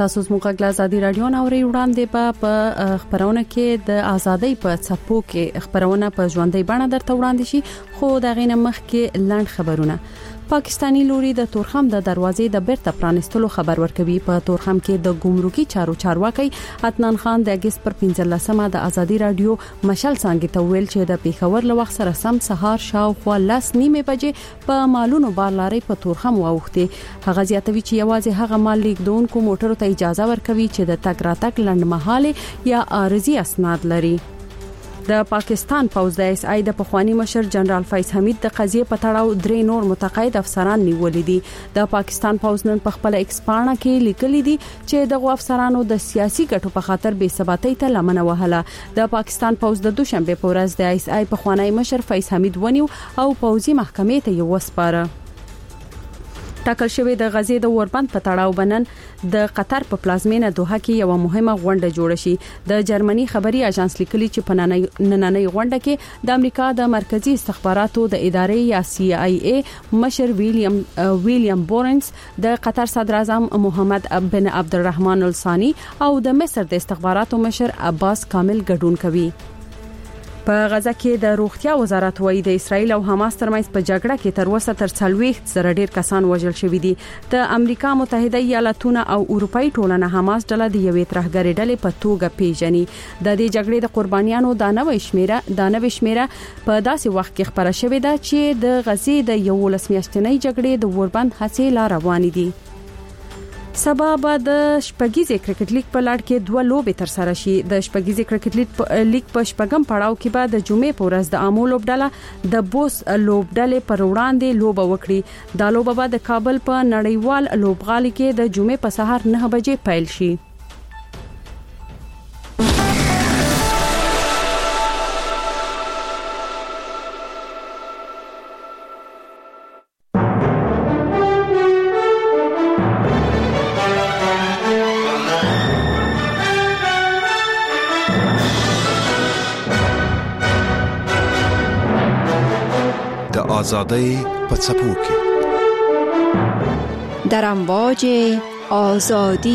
تاسو زموږ غږ آزادي رادیو ناوړي وړاندې په خبرونه کې د ازادۍ په څپو کې خبرونه په ژوندۍ بڼه درته وړاندې شي خو دا غینه مخ کې لاند خبرونه پاکستانی لوري د تورخم د دروازې د بیرته پرانستلو خبر ورکوي په تورخم کې د ګمرکي چارواکي عدنان خان د اگست پر 15مه د ازادي رادیو مشال څنګه ته ویل چې د پیښور له وخت سره سم سهار شاوخوا 10:30 بجې په مالونو بار لاري په تورخم واوښتي هغه زیاتوي چې یوازې هغه مال لیکدونکو موټرو ته اجازه ورکوي چې د تګ راتګ لنډمهاله یا عارضي اسناد لري د پاکستان پوز د اس آی د پخوانی مشر جنرال فیض حمید د قضیه په تړاو درې نور متقاعد افسران نیولې دي د پاکستان پوز نن په خپل ایکس پاڼه کې لیکلي دي چې دغه افسرانو د سیاسي ګټو په خاطر بې ثباتۍ ته لمنه وهله د پاکستان پوز د دوشنبه په ورځ د اس آی پخوانی مشر فیض حمید ونیو او پوزي محکمې ته یې وسپاره ټاکل شوی د غزې د اوربند په تړاو بنن د قطر په پلازمینه دوحه کې یو مهمه غونډه جوړه شي د جرمني خبري اژانس لیکلي چې په نننۍ غونډه کې د امریکا د مرکزی استخباراتو د ادارې یا سی آی ای مشر ویلیام بورنس د قطر صدر اعظم محمد بن عبدالرحمن الثانی او د مصر د استخباراتو مشر عباس کامل ګډون کوي په غزه کې د روغتیا وزارت وایي د اسرایل او حماس ترمنځ په جګړه کې تر اوسه تر 40 زره ډیر کسان وژل شوي دي د امریکا متحده ایالاتونه او اروپאי ټولنه حماس ډله د یوې ترهګرې ډلې په توګه پیژني د دې جګړې د قربانیانو د نوې شمیره په داسې وخت کې خبره شوې ده چې د غزې د 11 میاشتنۍ جګړې د اوربند هڅې لا روان دي سبا به د شپږیزې کرکټ لیګ په لړ کې دوه لوبې تر سره شي د شپږیزې کرکټ لیګ په شپږم پړاو کې به د جمعې په ورځ د امو لوبډله د بوس لوبډلې پر وړاندې لوبه وکړي دا لوبه به د کابل په نړیوال لوبغالي کې د جمعې په سهار 9 بجې پیل شي آزادی په څپو کې در امواج آزادی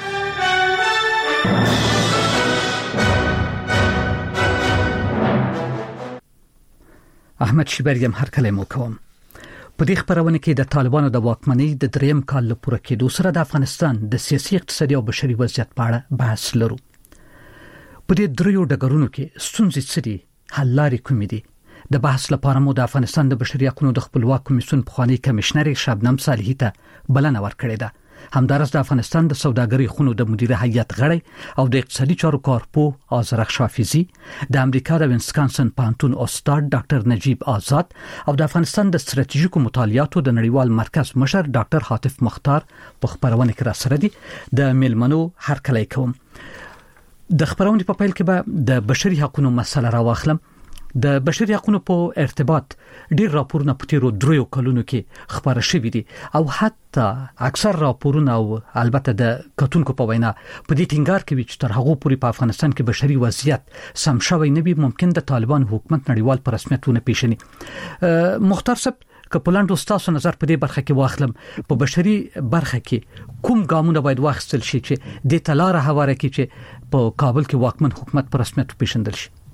احمد شیبریم هر کله مو کوم په دې خبرونه کې د طالبانو د واکمنۍ د دریم کال لپاره کې د سره د افغانستان د سیاسي اقتصادي او بشري وضعیت په اړه بحث لرو په دې دریو ډګرونو کې ستونزې څه دي حل لارې کومې دي د بحث لپاره مو د افغانستان د بشري حقوقو د خپلواک کمیسیون پخوانی کمشنر شبنم صالحی ته بلنه ورکړې ده همدارس د افغانستان د سوداګرۍ خونو د مدیر هیئت غړی او د اقتصادي چارو کارپو آذرخ شافیزی د امریکا د وینسکانسن پانتون استاد ډاکټر نجیب آزاد او د افغانستان د ستراتیژیکو مطالعاتو د نړیوال مرکز مشر ډاکټر حاتف مختار په خبرونه کې را سره دي د میلمنو هر کله کوم د خبرونه په پیل کې به د بشري حقوقو مسله راوخلم د بشري حقوقو په ارتباط ډیر راپورونه په تیرو دریو کلونو کې خبره شوې دي او حتی اکثر راپورونه او البته د کتونکو په وینا په دې ټینګار کوي چې تر هغه پورې په افغانستان کې بشري وضعیت سم شوی نه وي ممکن د طالبان حکومت نړیوال پر رسمیتونه پیژني مختار صاحب کپلانډ استاد نظر په دې برخه کې واخلم په بشري برخه کې کوم ګامونه باید واخیستل شي چې د تلاره هواره کې چې په کابل کې واکمن حکومت پر رسمیت پیژندل شي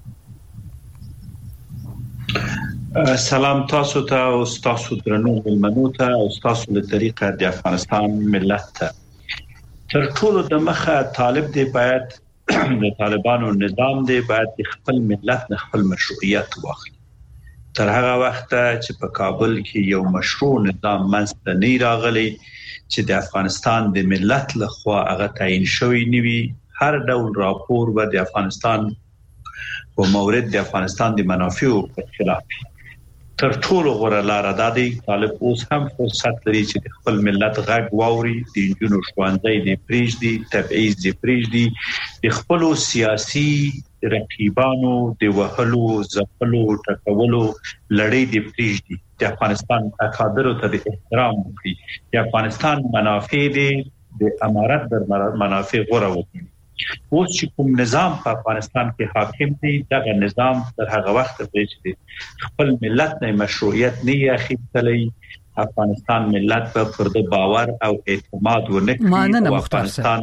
سلام تاسو ته او تاسو درنو ملمنو ته او تاسو له طریقه د افغانستان ملت ته تر ټولو د مخه طالب دی باید د طالبانو نظام دی باید خپل ملت نه خپل مشروعیت واخلي تر هغه وخت چې په کابل کې یو مشروع نظام منځته نه راغلی چې د افغانستان د ملت لخوا هغه تعیین شوی نیوي هر ډول راپور به د افغانستان او مورد د افغانستان د منافعو په خلاف تر ټولو غوړه لار ده د طالب اوس هم فرصت لري چې خپل ملت غږ واوري د جنونو ښوونځي د پریږدي تبعیض د پریږدي د خپل سیاسي رقیبانو د وهلو ځپلو ټکولو لړۍ د پریږدي د افغانستان اکادرو ته د احترام وکړي د افغانستان منافع د امارت در منافع غوړه وکړي اوس چې کوم نظام په افغانستان کې حاکم دی دغه نظام تر هغه وخت پورې چې خپل ملت نه مشروعیت نه اخیستلی افغانستان ملت په پر د باور او اعتماد ونکړي او افغانستان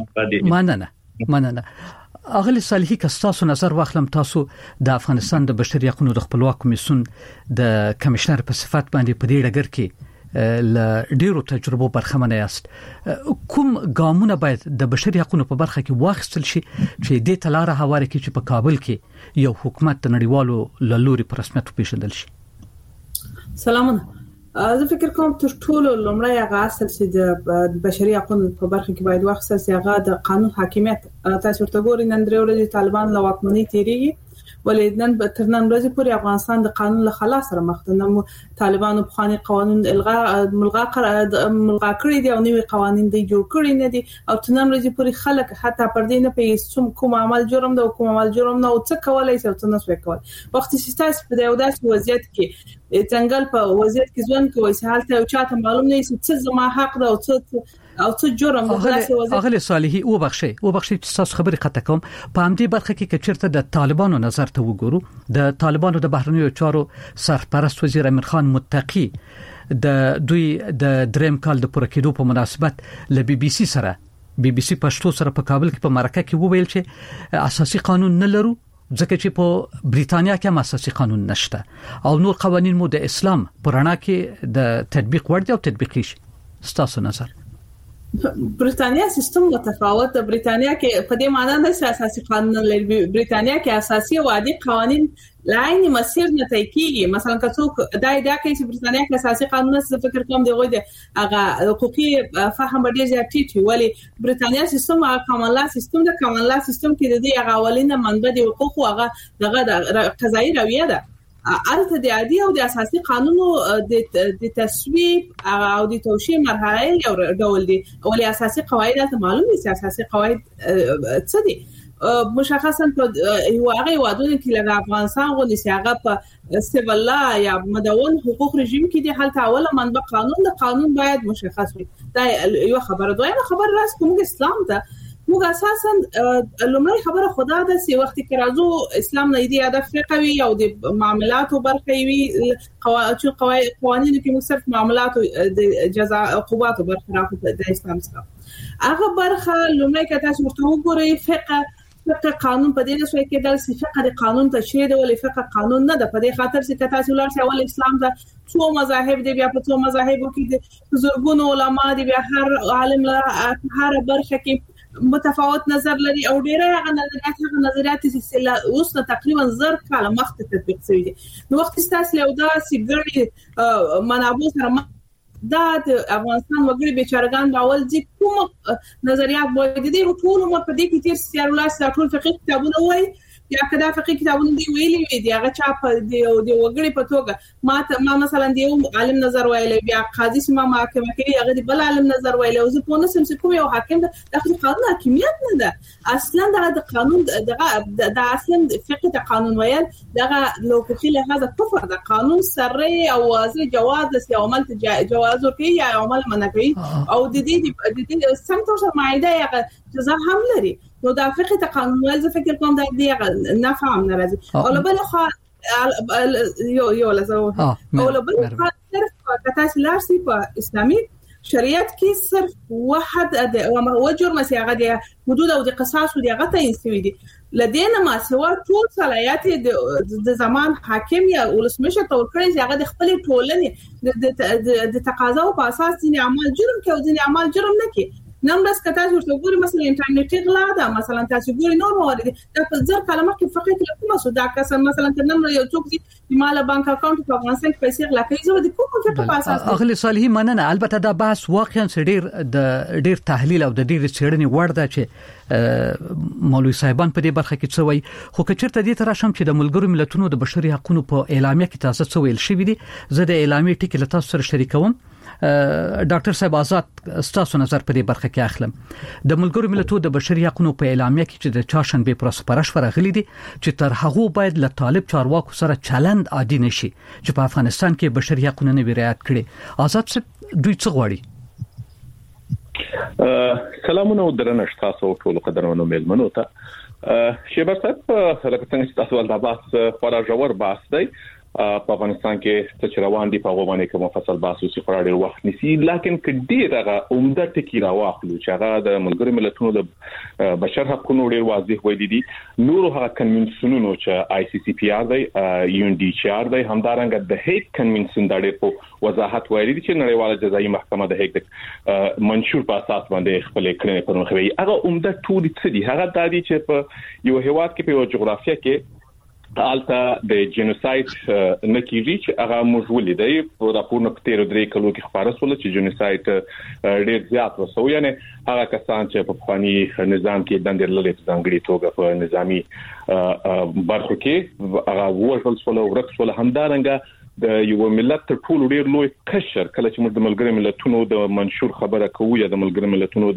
مننه اغلی صالحي کستاسو نظر واخلم تاسو د افغانستان د بشري حقوقو د خپلواک کمیسیون د کمشنر په صفت باندې په دې ډګر کې ل ډیرو تجربو برخمنه یاست کوم ګامونه باید د بشري حقوقو په برخه کې واخیستل شي چې د تلاره حواله کې چې په کابل کې یو حکومت نړیوالو لوري په رسمیت پیژندل شي؟ سلامونه. زه فکر کوم تر ټولو لومړی هغه اصل چې د بشري حقوقو په برخه کې باید واخیستل شي هغه د قانون حاکمیت. تاسو ورته ګورئ نن درې ورځې طالبان له واکمنۍ تیریږي ولې نن تر نن ورځې پورې افغانستان د قانون له خلا سره مخ ده. نو طالبانو په قانون قوانين ملغا کړی دي او نوي قوانين دي جوړ کړی نه دي او تر نن ورځې پورې خلک حتی پر دې نه پیسوم کوم عمل جرم ده او کوم عمل جرم نه او څه کولای شي او څه نشي کولای. وخت چې تاسو په دې وداسې وضعیت کې څنګه په وضعیت کې ځوان کوي چې حالت او چاته معلوم نه شي څه زما حق ده او څه جرم ده. اغلی صالحي او بخشي چې تاسو خبرې قطع کوم په همدې برخه کې چیرته د طالبانو نظر ته وګورو د طالبانو د بهرنیو چارو سرپرست وزیر امیر خان متقی د دوی د دریم کال د پوره کېدو په مناسبت ل بي بي سي پښتو سره په کابل کې په مرکه کې وویل چې اساسي قانون نه لرو ځکه چې په بریتانیا کې هم اساسي قانون نشته او نور قوانين مو د اسلام پرانا کې د تطبیق وړ دي او تطبیقي شي. ستاسو نظر؟ برېټانیا سیستم متفاوت ده. برېټانیا کې په دې معنی نه چې اساسي قانون لري. برېټانیا کې اساسي او عادي قوانين لاین مسیر نه طی کیږي. مثلا که څوک دا ادعا کوي چې برېټانیا کې اساسي قانون څه فکر کوم دی غوډه هغه حقوقي فهم ډیر زیات ټیټي ولی برېټانیا سیستم هغه کامن لا سیستم د کامن لا سیستم کې د دې هغه اولینه منبع دی حقوق هغه دغه قضایي رویه ده. البته د عادي او د اساسي قانونو د تصویب او د توشیح مرحله یو ډول دي ولې اساسي قواعد ته معلوم دي. اساسي قواعد څه دي مشخصا په یو هغه ودونه کې لږ افغانستان غوښنه هغه په سیول لا یا مدون حقوق رژیم کې دي حالت اوله منبع قانون د قانون باید مشخص وي. دا یو خبره. دویمه خبره راس کوم اسلام ته موږ اساسا لومړی خبره خدا د سی وخت کې راځو اسلام نه دی هدف فقهي او د معاملاتو برخه وي قوانين کې موږ صرف معاملات او د جزاء عقوبات برخه راځي د اسلام څخه هغه برخه لومړی کې تاسو ورته وګورئ فقه قانون په دې نه شوي کې د فقه د قانون تشریح دی ولې فقه قانون نه ده. په دې خاطر چې تاسو ولر چې اول اسلام دا څو مذاهب دي بیا په څو مذاهبو کې د بزرګونو علما دي بیا هر عالم له هر برخه کې متفاوت نظر لري او ډیره هغه نظریات چې اوس تقریبا زر کاله مخکې تطبیق شوی دي. نو وخت تاسو له دا سیګری منابع سره دا د افغانستان وګړي بیچارهګان راول دي کوم نظریات وایي دي ټول مو په دې کې تیر سیار الله ټول فقې کتابونه وایي یا کدا فقې کتابونه دی ویلي وي دی هغه چا په دی وګړي په توګه ما مثلا دی عالم نظر وایي بیا قاضي سم محکمه کې هغه دی بل عالم نظر وایي او زه په نسم چې کوم یو حاکم د قانون حاکمیت نه ده اصلا د قانون د اصلا فقې د قانون ویل دغه لوکوخي له هغه کفر د قانون سره او واضح جواز د عمل جواز ورکړي یا عمل منع کوي او د دې سم تور مایده هغه جزاء هم لري. نو دا فقې ته قانون ول زه فکر کوم دا دی نه فهم ناراضي او بل خو یو لازم او بل صرف کتاس لارسي په اسلامي شریعت کې صرف واحد او جرم سیاغه دی حدود او د قصاص او د غته انسوي دي لدينا ما سوا ټول صلاحيات د زمان حاکم یا ولسمشه تور کړی چې هغه د خپل ټولنې د تقاضا په اساس ځینې عمل جرم کوي او ځینې عمل جرم نه کوي. نمبرز کته ورته ګوري مثلا انټرنیټي غلا ده مثلا تاسو ګوري نور موارد د زر کلمه کې فقې کې کومه سودا کسان مثلا تر نمبر یو څوک چې مال بانک اکاونټ په افغانستان کې پیسې غلا کوي زه د کوم فقې په اساس اغلی صالحي مننه. البته دا بحث واقعا ډیر تحلیل او د ډیر څېړنې وړ ده چې مولوی صاحبان په دې برخه کې څه وایي خو کچرته دې تر شم چې د ملګرو ملتونو د بشري حقوقو په اعلامیه کې تاسو څه ویل شوی دي زه د اعلامیه ټکی له تاسو سره شریکوم. ډاکټر صاحب آزاد ستاسو نظر په دې برخه کې اخلم. د ملګرو ملتونو د بشري حقوقو په اعلامیه کې چې د چاشنبه پر سپارښت ورغلي دي چې تر هغه باید له طالب چارواکو سره چلند عادي نشي چې په افغانستان کې بشري حقوقو نه رعایت کړي. آزاد صاحب دوی څه غواړي؟ سلامونه او درنښت تاسو ټول قدرمنو مېلمنو ته. شیبه صاحب لکه څنګه چې تاسو ولدا بحث خورا ژور بحث دی په افغانستان کې څه روان دي په هغه باندې کوم فصل باسو چې خورا ډیر وخت نسی لکه کډیر هغه عمده ټکی راواخلو چې هغه د ملګرو ملتونو د بشر حقوقو ډیر واضح ویلي دي نور هغه کنونسیونونو چې آی سی سی پی آر دی یو ان ډي سی آر دی همدارنګه د هیګ کنونسیون د ډیر په وضاحت ویلي دي چې نړیواله جزایي محکمه د هیګ منشور په اساس باندې خپل کړنې پرمخوي هغه عمده ټول څه دي هغه د دې چې په یو هیواد کې په جغرافیه کې الته د جنوساید نکیږي چې هغه موږ ولیدای په راپورونو په تیر درې کلو کې خبره شوه چې جنوساید ډېر زیات وسو یعنی هغه کسان چې په فني نظام کې د ډېر ځانګړي توګه په نظامی برخو کې هغه وژل شول او ورکړل همدارنګه د یو ملت ټول ډېر لوی قشر کله چې موږ د ملګرو ملتونو د منشور خبره کوو یا د ملګرو ملتونو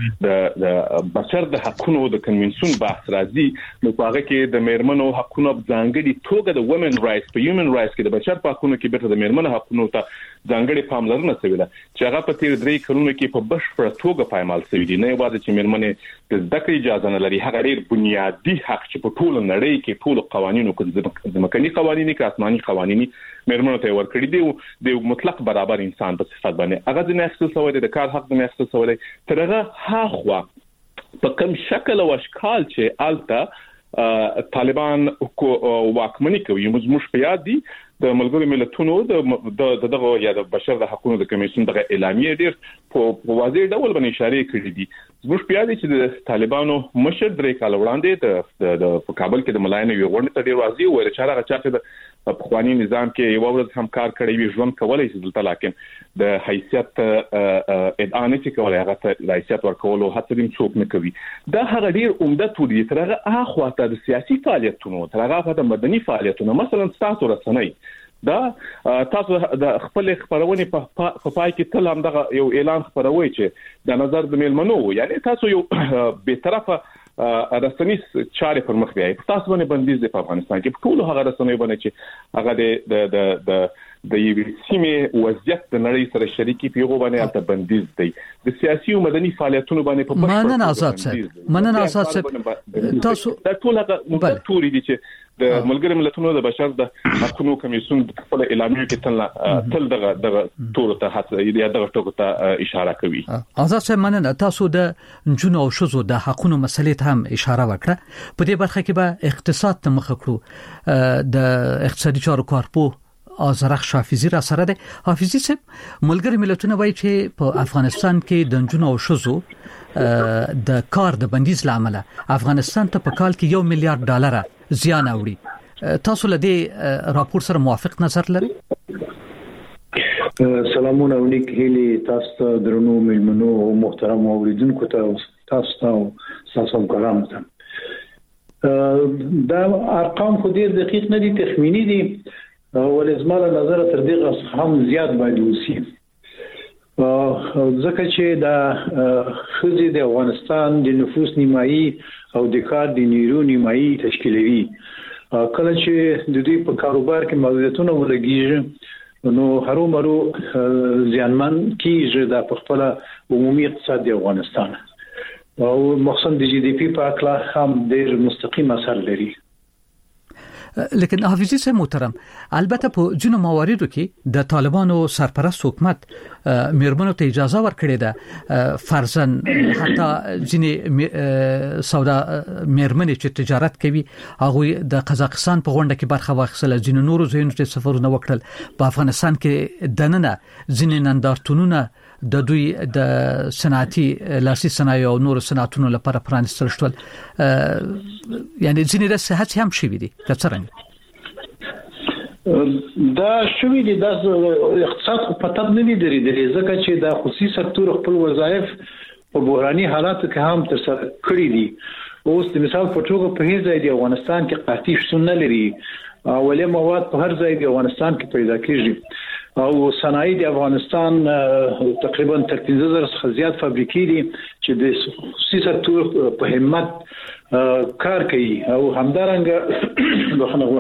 د بشر د حقوقو د کنونسیون بحث راځي نو هغه کې د میرمنو حقوقو ځانګړي توګه د وومن رائټس په هیومن رائټس کې د بشر په حقوقو کې بیرته د میرمنو حقوقو ته ځانګړي پاملرنه شوې ده چې هغه په تیر درې کلونو کې په بشپړه توګه پایمال شوې دي نه یوازې چې میرمنې د زده کړې اجازه نه لري هغه ډېر بنیادی حق چې په ټول نړۍ کې ټول قوانینو کې ځمکني قوانین کې آسماني قوانین میرمنو ته ورکړي دي د مطلق برابر انسان په صفت باندې هغه د نښتل سوی د کار حق د نښتل سوی ترغه هاخوا په کوم شکل او اشکال چې الته طالبان واکمنی کوي موږ په یاد دي د ملګرو ملتونو د دغه یا د بشر د حقوقو د کمیسیون دغه اعلامیه ډیر په واضح ډول باندې اشاره کړې دي موږ په یاد دي چې د طالبانو مشر درې کال وړاندې د کابل کې د ملاینو یو غونډه ته ډیر واضح وایي چې هغه چاته د په قوانين نظام کې یو ورځ هم کار کړی وي ژوند کولای شي دلته لکه د حیثیت ادعا نه کوي هغه ته حیثیت ورکول او هڅه دې څوک نه کوي دا هغه ډیر عمده توري ترغه اخواته د سیاسي فعالیتونو ترغه د مدني فعالیتونو مثلا تاسو رسنۍ دا تاسو د خپل خبرونه په پای کې تل هم دغه یو اعلان خبروي چې د نظر د میلمنو یعنی تاسو یو به طرفه رسنۍ چارې پر مخ بیاي تاسو باندې بندیز د افغانستان کې ټول هغه رسنۍ باندې چې هغه د یو سیمه وضعیت د نړۍ سره شریکي پیغو باندې البته بندیز دی د سیاسي او مدني فعالیتونو باندې په مننه آزاد تاسو د ټول هغه توري دي چې د ملګرو ملتونو د بشر د حقوقو کمیسیون د خپل اعلامیه کې تل دغه ټول ته یا دغه ټکو ته اشاره کوي آزاد صاحب مننه تاسو د جنو او شذو د حقوقو مسلې ته هم اشاره وکړه په دې برخه کې به اقتصاد ته مخ کړو د اقتصادي چارو کارپو آزرخ حافظي را سره ده حافظي صاحب ملګرو ملتونو وایي چې په افغانستان کې د جنو او شذو د کار د بندیز لامل افغانستان ته په کال کې $1 میلیارډ زیان اوړي تاسو له دې راپور سره موافق نظر لرئ سلامونه اونیک هلي تاسو درنو ملمنو او محترم اوریدونکو ته تاسو کلام ته دا ارقام خو ډیر دقیق نه دي تخمینی دي ولې زموږ نظر تر دې هم زیات باید وسی ځکه چې دا خزي د افغانستان د نفوس نیمایي او د کار د نیرو نیمایي تشکیلوي کله چې د دې په کاروبار کې موجودیتونه ولګیږي نو هرو مرو ځانمن کیږي د خپل عمومي اقتصاد د افغانستان او مخصوصا د جی ډي پی په اړه هم ډېر مستقیم اثر لري لیکن حافظي صاحب محترم البته په جنو مواردو کې د طالبانو سرپرست حکومت میرمنو ته اجازه ورکړې ده فرضاً حتی ځینې سودا میرمنې چې تجارت کوي هغه د قزاقستان په غونډه کې برخه واخیستله ځینې نورو ځایونو ته سفرونه وکړل په افغانستان کې دننه ځینې نندارتونونه د دوی د صنعتي لاسي صنایع او نور صنعتونو لپاره پرانستل شول یعنی ځینې د صحت هم شوي دي څنګه دا شوي دي د اقتصاد په تب نه دي درېدلې ځکه چې د خصوصي سکتور خپل وظایف په بحراني حالاتو کې هم ترسره کړی دي اوس د مثال په توګه په هیڅ ځای د افغانستان کې قحطي شتون نه لري اولي مواد په هر ځای د افغانستان کې پیدا کیږي او صنایع د افغانستان تقریبا 13000 څخه زیات فابریکې دي چې د خصوصي سکتور په همت کار کوي او همدارنګه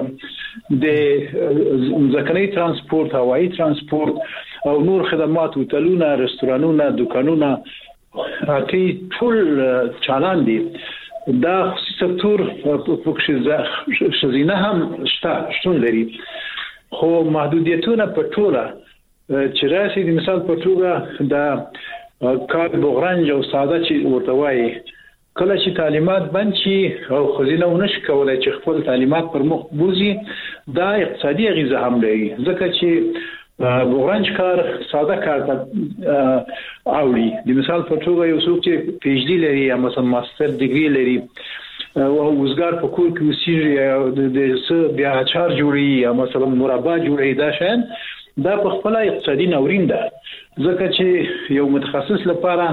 د ځمکني ترانسپورت هوایي ترانسپورت او نور خدمات هوټلونه رستورانونه دکانونه هټۍ ټول چالان دي دا خصوصي سکتور په خزینه هم شتون لري خو محدودیتونه په ټوله چې راشي د مثال په توګه د کار بغرنج او ساده چې ورته وایي کله چې تعلیمات بند شي او خزینه ونش کولای چې خپل تعلیمات پر مخ بوزي دا اقتصادي غیزه هم لري ځکه چې بغرنج کار ساده کار ته اوړي د مثال په توګه یو څوک چې پی ایچ ډي لري یا مثلا ماستر ډیګري لري او وزګار په کور کې وسیږي د بیا اچار جوړي یا مثلا مربع جوړي دا شان دا په خپل اقتصادي نورین ده ځکه چې یو متخصص لپاره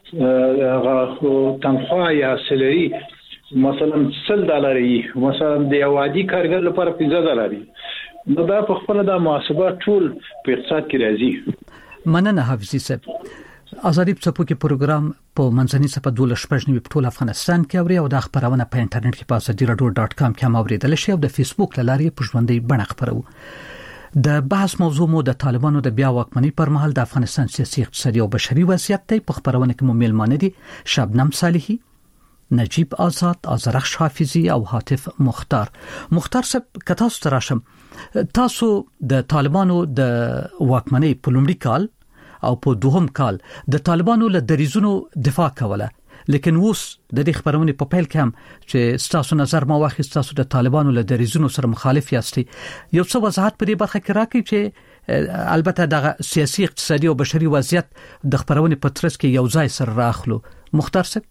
تنخواه یا سلری مثلا $100 مثلا د یو عادي کارګر لپاره $15 نو دا په خپل د محاسبات ټول په اقتصاد کې راځي. مننه حافظي صاحب. ازادي څپوکي پروګرام په منځني صفه 12 په ټول افغانستان کې اوري او د خبرونه په انټرنیټ کې په azadi.com کې هم اوریدل شي او د فیسبوک لارې په ژوندۍ بڼه خبرو. د بحث موضوع مو د طالبانو د بیا واکمنۍ پر مهال د افغانستان سیاسي اقتصادي او بشري وضعیت ته په خبرونه کې مو میلمانه دي شبنم صالحي، نجیب آزاد، آذرخش حافظي او حاتف مختار. مختار صاحب کتا ستراشم تاسو د طالبانو د واکمنۍ په لومړي کال او په دوهم کال د طالبانو له دریزونو دفاع کوله لیکن اوس د دې خبرونه په پیل کې هم چې تاسو نظر ما واخیست تاسو د طالبانو له دریزونو سره مخالف یاستئ یو څه وضاحت په دې برخه کې راکړئ چې البته د سیاسي اقتصادي او بشري وضعیت د خبرونه په ترڅ کې یو ځای سره راخلو. مختار صاحب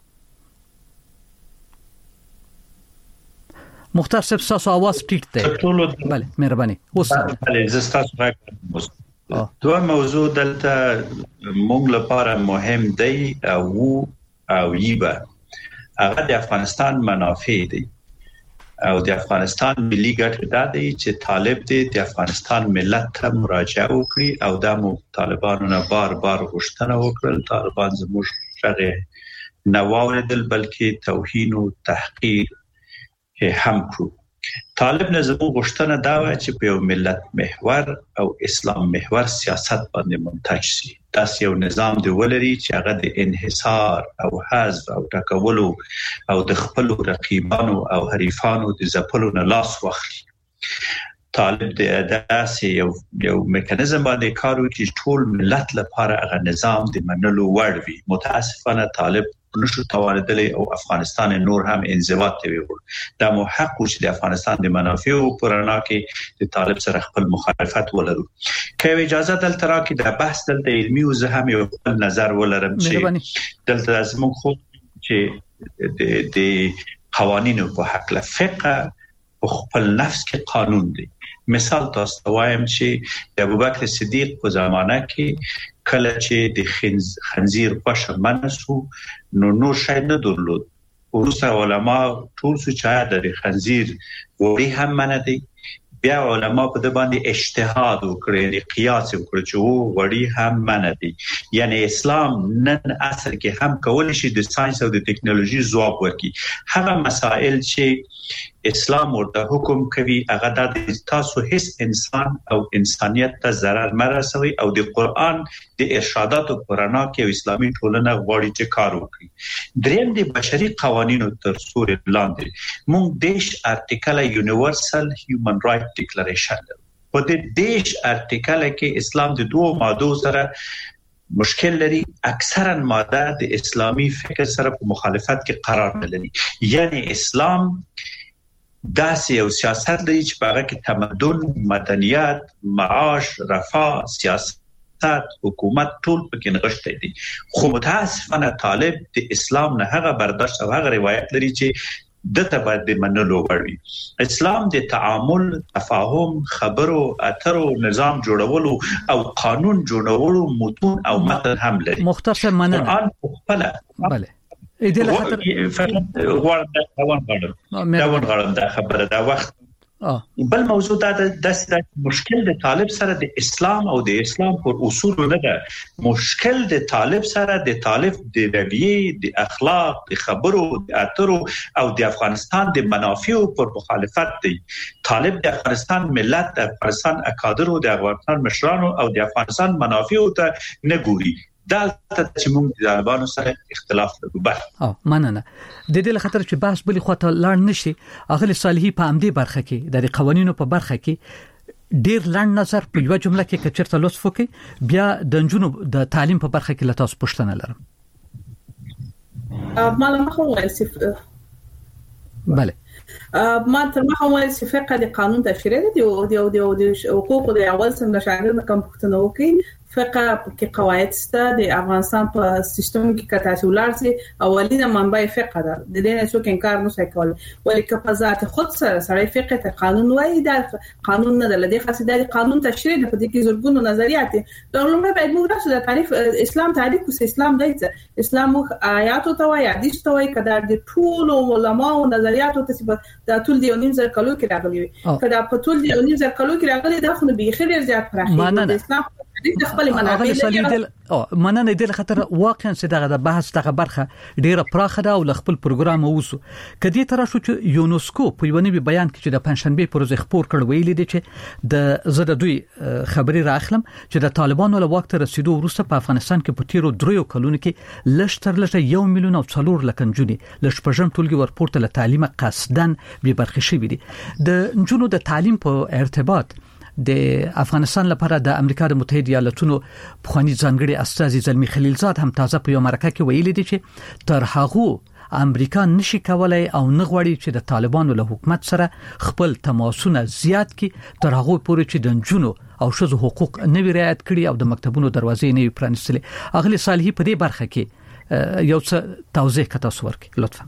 تاسو आवाज ټیټ دی. بله مهرباني. اوس بله زستاسو راکړم. دوه موضوع دلته موږ لپاره مهم دی او یبه هغه د افغانستان منافع دي او د افغانستان ملي ګټه ده چې طالب دي د افغانستان ملت ته مراجعه وکړي او د طالبانو نه بار غوښتنه وکړل. طالبان زموږ شغه نه واوریدل بلکې توهین او تحقیر هم کړو. طالب نه زموږ غوښتنه دا و چې په یو ملت محور او اسلام محور سیاست باندې منتج شي. دا یو نظام دی ولري چې هغه د انحصار او حذف او ټکولو او د خپل رقیبانو او حریفانو د ځپلو نه لاس واخلي. طالب د داسې یو میکانیزم باندې کار کوي چې ټول ملت لپاره هغه نظام د منلو وړ وي. متاسفانه طالب نشو توانیدلی او افغانستان نور هم انضباط ته ویل. دا مو حق چې د افغانستان د منافع پرانا کې د طالب سره خپل مخالفت ولرو. که اجازه دلته راکې د بحث دلته علمي او زه هم یو نظر ولرم چې دلته زموږ خو چې د قوانینو په حق له فقه په خپل نفس کې قانون دی. مثال تاسو وایم چې د ابوبکر صدیق په زمانه کې کله چې د خنزیر غوښه منسو نو شای نه درلود. ورسره علما ټول څه چا د خنزیر وړي هم منه بیا علما په د باندې اجتهاد وکړي قیاس وکړي چې وړي هم منه دي. یعنی اسلام نن اصل کې هم کول شي د ساينس او د ټکنالوژي ځواب ورکړي. هغه مسائل چې اسلام ورته حکم کوي هغه د تاسو هیڅ انسان او انسانيت ته ضرر مرسوي او د قران د ارشاداتو پرانا کې اسلامي ټولنه غواړي چې کار وکړي. دریم د بشري قوانینو تر سوري لاندې موږ دیش ارټیکل یونیورسل هیومن رائټ ډیکلریشن په دې دیش ارټیکل کې اسلام د دوه ماده سره مشکل لري. اکثرا ماده د اسلامي فکر سره په مخالفت کې قرار نه لري. یعنی اسلام داسې یو سیاست دی چې په هغه کې تمدن، مدنیت، معاش، رفاه، سیاست، حکومت ټول پکې نغښتي دي. خو متاسفانه طالب د اسلام نه هغه برداشت او هغه روایت لري چې دته باید منلو وړي. اسلام د تعامل، تفاهم، خبرو اترو نظام جوړولو او قانون جوړولو متون او متن هم لري. مختصر مننه. قرآن خپل بله ایدل خاطر غواړم دا خبره دا وخت بل موضوع دا د مشکل د طالب سره د اسلام او د اسلام پر اصول نه ده. مشکل د طالب سره د طالب د رویه، د اخلاق، د خبرو، د اترو او د افغانستان د منافع پر مخالفت دی. طالب د افغانستان ملت، د افغانستان اکادرو، د افغانستان مشرانو او د افغانستان منافع ته نه ګوري. دلته چې موږ د طالبانو سره اختلاف لرو. مننه. د دې لخطر چې بحث بلی خواته لاړ نشي اغلی صالحي په امدي برخه کې د قوانینو په برخه کې ډیر لاند نظر په یو جمله کې کچرته لطف وکړي بیا د جنونو د تعلیم په برخه کې لته پوښتنه لرم. معلومه خو وایي بله ما تر مخه وایي چې فقه د قانون تشریع دی او د حقوق د اول سم د شاګرد کوم پوښتنه وکړي. فقه کې قواعد سته د افغانستان په سیستم کې کتاسولار سي اولینه منبع فقه ده د دې نه څوک انکار نه کوي ولې که په ذات خود سره فقه ته قانون وایي دا قانون نه ده لدی خاصه د قانون تشریع په دې کې زورګونو نظریات د علماء باید موږ راشو د تعریف اسلام تعریف کوم اسلام دی اسلام آیات او توای حدیث توای کدا د ټول علماء او نظریات ته د ټول دی نیم زر کلو کې راغلي کدا په ټول دی نیم زر کلو کې راغلي دا خو به خیر زیات پراخي د اسلام د خپل منابع مننه د خطر واقعا چې دغه بحث دغه برخه ډیره پراخه ده او خپل پروګرام اوسو کدي تر شو چې یونسکو په یو نوي بیان کې چې د پنځشنبه پر ورځ خبر کړ ویلي دي چې د زړه دوی خبري راخلم چې د طالبانو له وخت رسیدو وروسته په افغانستان کې په تیرو 3 کلونو کې لشتر لږه 1 میلیون او 4 لک نجونې لږ پژم ټولګي ورپورته له تعلیم قصدن به برخه شي دي د نجونو د تعلیم په ارتباط د افغانستان لپاره د امریکا د متحده ایالاتونو پخوانی ځانګړي استاذ زلمی خلیلزاد هم تازه په یو مرکه کې ویلي دي چې تر هغه امریکا نشي کولای او نه غواړي چې د طالبانو له حکومت سره خپل تماسونه زیات کړي تر هغه پورې چې د نجونو او شذو حقوق نه رعایت کړي او د مکتبونو دروازې نه پرانستلې. اغلی صالحي په دې برخه کې یو څه توضیح کته ورکړي لطفا.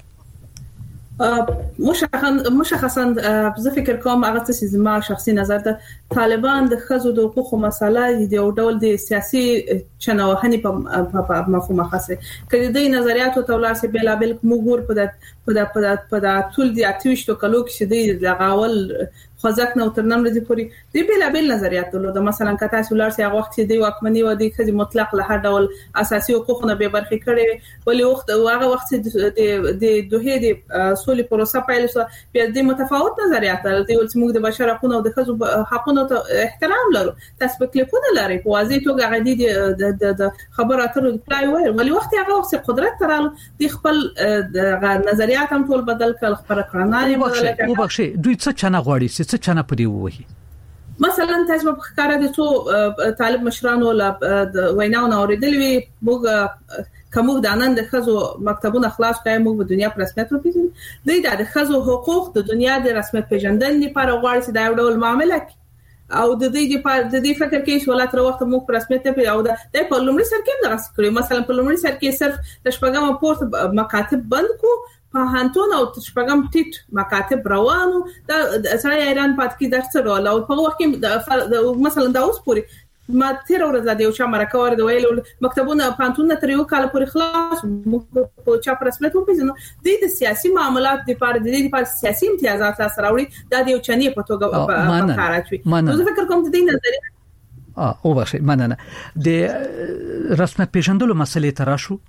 مشخصا زه فکر کوم هغه څه چې ما شخصي نظر ده طالبان د خزو د حقوقو مسله د یو ډول د سیاسي چنوهني په مفهوم خاصه کړي د نظریاتو تولار سي بلابل موږ په ټول د 28 کلو کې د غاول خوځښت نو تر نن ورځې پورې د بلابل نظریات درلود مثلا کتا سولار سي هغه وخت د واکمنۍ و د خزي مطلق له هر ډول اساسي حقوقونه به برخې کړي ولې وخت هغه وخت د دوه د سولې پروسه پیل شو په دې متفاوت نظریات د موږ د بشر حقوقو او د خزو حقوقو ته احترام لرو تاسو په کلیپونه لري په واضح توګه غدي د خبرو اترو د پلای وای ولې وخت هغه وخت قدرت ترالو د خپل نظریات هم ټول بدل کړ خبره کړناري او بخشي دوی څه چنه غواړي څه چنه پدې وایي مثلا تاسو په ښکارا د څو طالب مشرانو لا ویناونه اوریدلې موږ کوم د انند خزو مکتبونه خلاص کړي موږ په دنیا پر رسمیت وپیژنو د خزو حقوق د دنیا د رسمیت پیژندنې لپاره غواړي چې دا یو ډول معاملې او د دې فکر کې شولات ورو وخت موږ پر رسمیت په او د په لومړي سر کې درس کړی مثلا په لومړي سر کې صرف د شپږم پورت مکاتب بند کو په هانتون او شپږم ټیټ مکاتب روانو د سره ایران پات کې درس ورول او په وخت کې مثلا دا اوس پوری ما تیر ورځ د یو چا مرکه ور د ویل مکتبونه پانتون تر یو کال پورې خلاص په چا پر رسمیت وپیژنو د سیاسي معاملات د پاره د دې لپاره سیاسي امتیازات سره وړي د یو چنی په توګه په کار اچوي زه فکر کوم د دې نظریه او بخښه مننه د رسمیت پیژندلو مسلې تراشو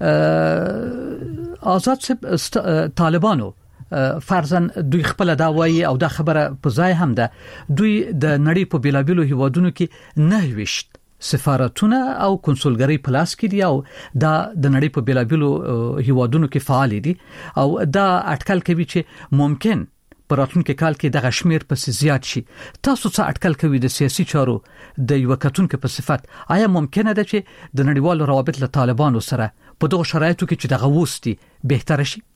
آزاد طالبانو فرضاً دوی خپل دا وایي او دا خبره په ځای هم ده دوی د نړۍ په بیلابیلو هیوادونو کې 9 سفارتونه او کنسولګری پلاس کې دي او دا د نړۍ په بیلابیلو هیوادونو کې فعال دي او دا اټکل کوي چې ممکن په راتلونکي کال کې د غشمیر په زیات شي. تاسو څه اټکل کوي د سیاسي چارو د یو کتونکو په صفت آیا ممکنه ده چې د نړیوالو روابط له طالبانو سره په دغه شرایطو کې چې د غوستي بهتر شي؟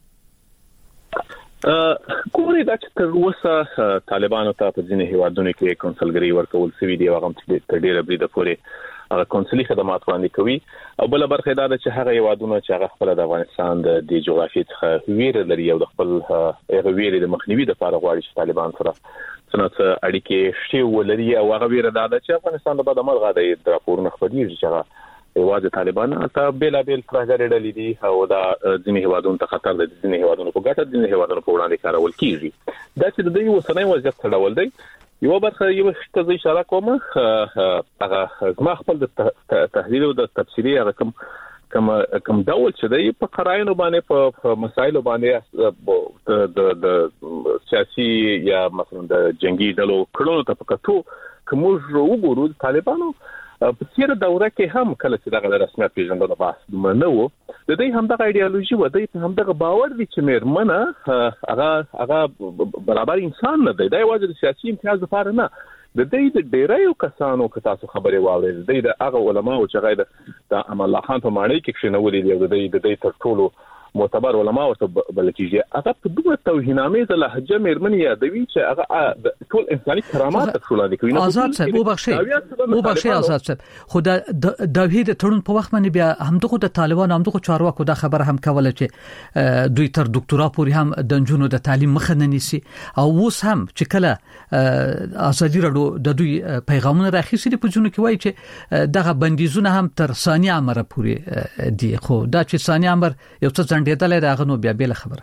کومه دا چې تر اوسه طالبانو ته په ځینې هیوادونو کې کنسولګری ورکول شوی دی هغه تر ډیره بریده پورې هغه کنسولي خدمات وړاندې کوي او بل برخه دا چې هغه هیوادونو چې هغه خپل د افغانستان د جغرافیې څخه ویره لري او د خپل هغه ویره د مخنیوي لپاره غواړي چې طالبان سره څنګه اړیکې شته ولري او هغه ویره دا چې افغانستان د بعد مرغه د راپورونو خبري چې هغه طالبان ته بیلابل ترهګر ډلې دي او دا ځینې هیوادونو ته خطر د ځینې هیوادونو په ګټه ځینې هیوادونو په وړاندې کارول کیږي دا چې د دوی وسنۍ وضعیت څرګندول دی یو برخه یو څه اشاره کوم هغه ما خپل د تحلیل او د تفسیری هغه کوم ډول چې دی په قراینو باندې په مسایلو باندې د سیاسي یا مثلا د جنگي ډلو کړهو ته پکاتو کوم وګورو طالبانو په تیر دوره کې هم کله چې دغه رسمیت پیژندنه بحث نه و د دې هم دغه ایدئولوژي و د هم دغه باور دي چې مېرمنه هغه برابر انسان نه دی دا یوازې د سیاسي امتیاز لپاره نه د دې د ډیرایو کسانو که تاسو خبرې واورئ د هغه علماو چې غیر د امان الله خان په ماڼۍ کې کښینولې دی د دې تر ټولو معتبر علماء ورته بل کېږي هغه په دوه توهینامه د لهجه مېرمنې یادوي چې هغه ټول انساني کرامات ټولې کوي آزاد صاحب وبخښي آزاد صاحب خو د توحید تړون په وخت باندې بیا همدغه د طالبان همدغه چارواکو د خبره هم کوله چې دوی تر ډاکټرا پورې هم د جنونو د تعلیم مخه نه نیسي او اوس هم چې کله ازادي راډیو د دوی پیغامونه راخیسي په جنونو کې وایي چې دغه بندیزونه هم تر ثانیه امر پورې دي خو دا چې ثانیه امر یو څه ډېدلې راغ نو بیا بل خبره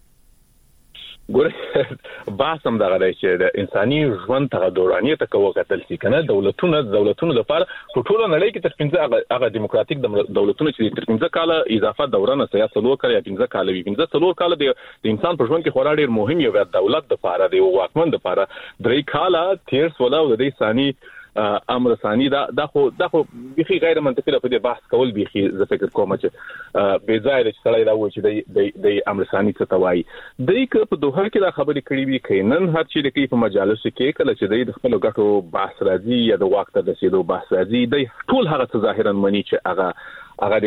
ګوره باسم دغه چې د انساني ژوند ته دورانیت کوو کتل چې کنه دولتونو لپاره په ټولو نړۍ کې تر 15 هغه دیموکراتیک دولتونو چې تر 15 کال اضافه دوره نه سیاست لوکړي 15 کال وي 15 کال د انسان په ژوند کې خورا ډیر مهم یو دولت د لپاره دی او واکمن د لپاره 3 کال تیر ولا د انساني امر ثاني دا خو بيخي غیر منطقي په دې بحث کول بيخي زه فکر کوم چې بے ځای د سړی دا و چې د امر ثاني څه توای د یک په دوه کې دا خبرې کړې وي کینن هر چی د کې په مجالس کې کله چې د خپل غټو بحث راځي یا د وخت د رسیدو بحث راځي د ټول هغه څه ظاهرا مني چې هغه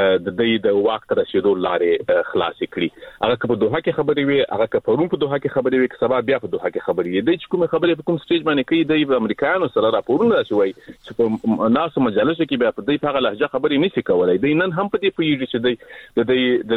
د وخت رسیدو لارې خلاص کړي هغه په دوه کې خبرې وي هغه په پرون په دوه کې خبرې وي سبا بیا په دوه کې خبرې وي د کوم خبرې په کوم سټیج باندې کوي د امریکایانو سره راپورونه شوي چې په ناسو مجالس کې بیا په دې په لهجه خبرې نشي کولای د نن هم په دې پیږي چې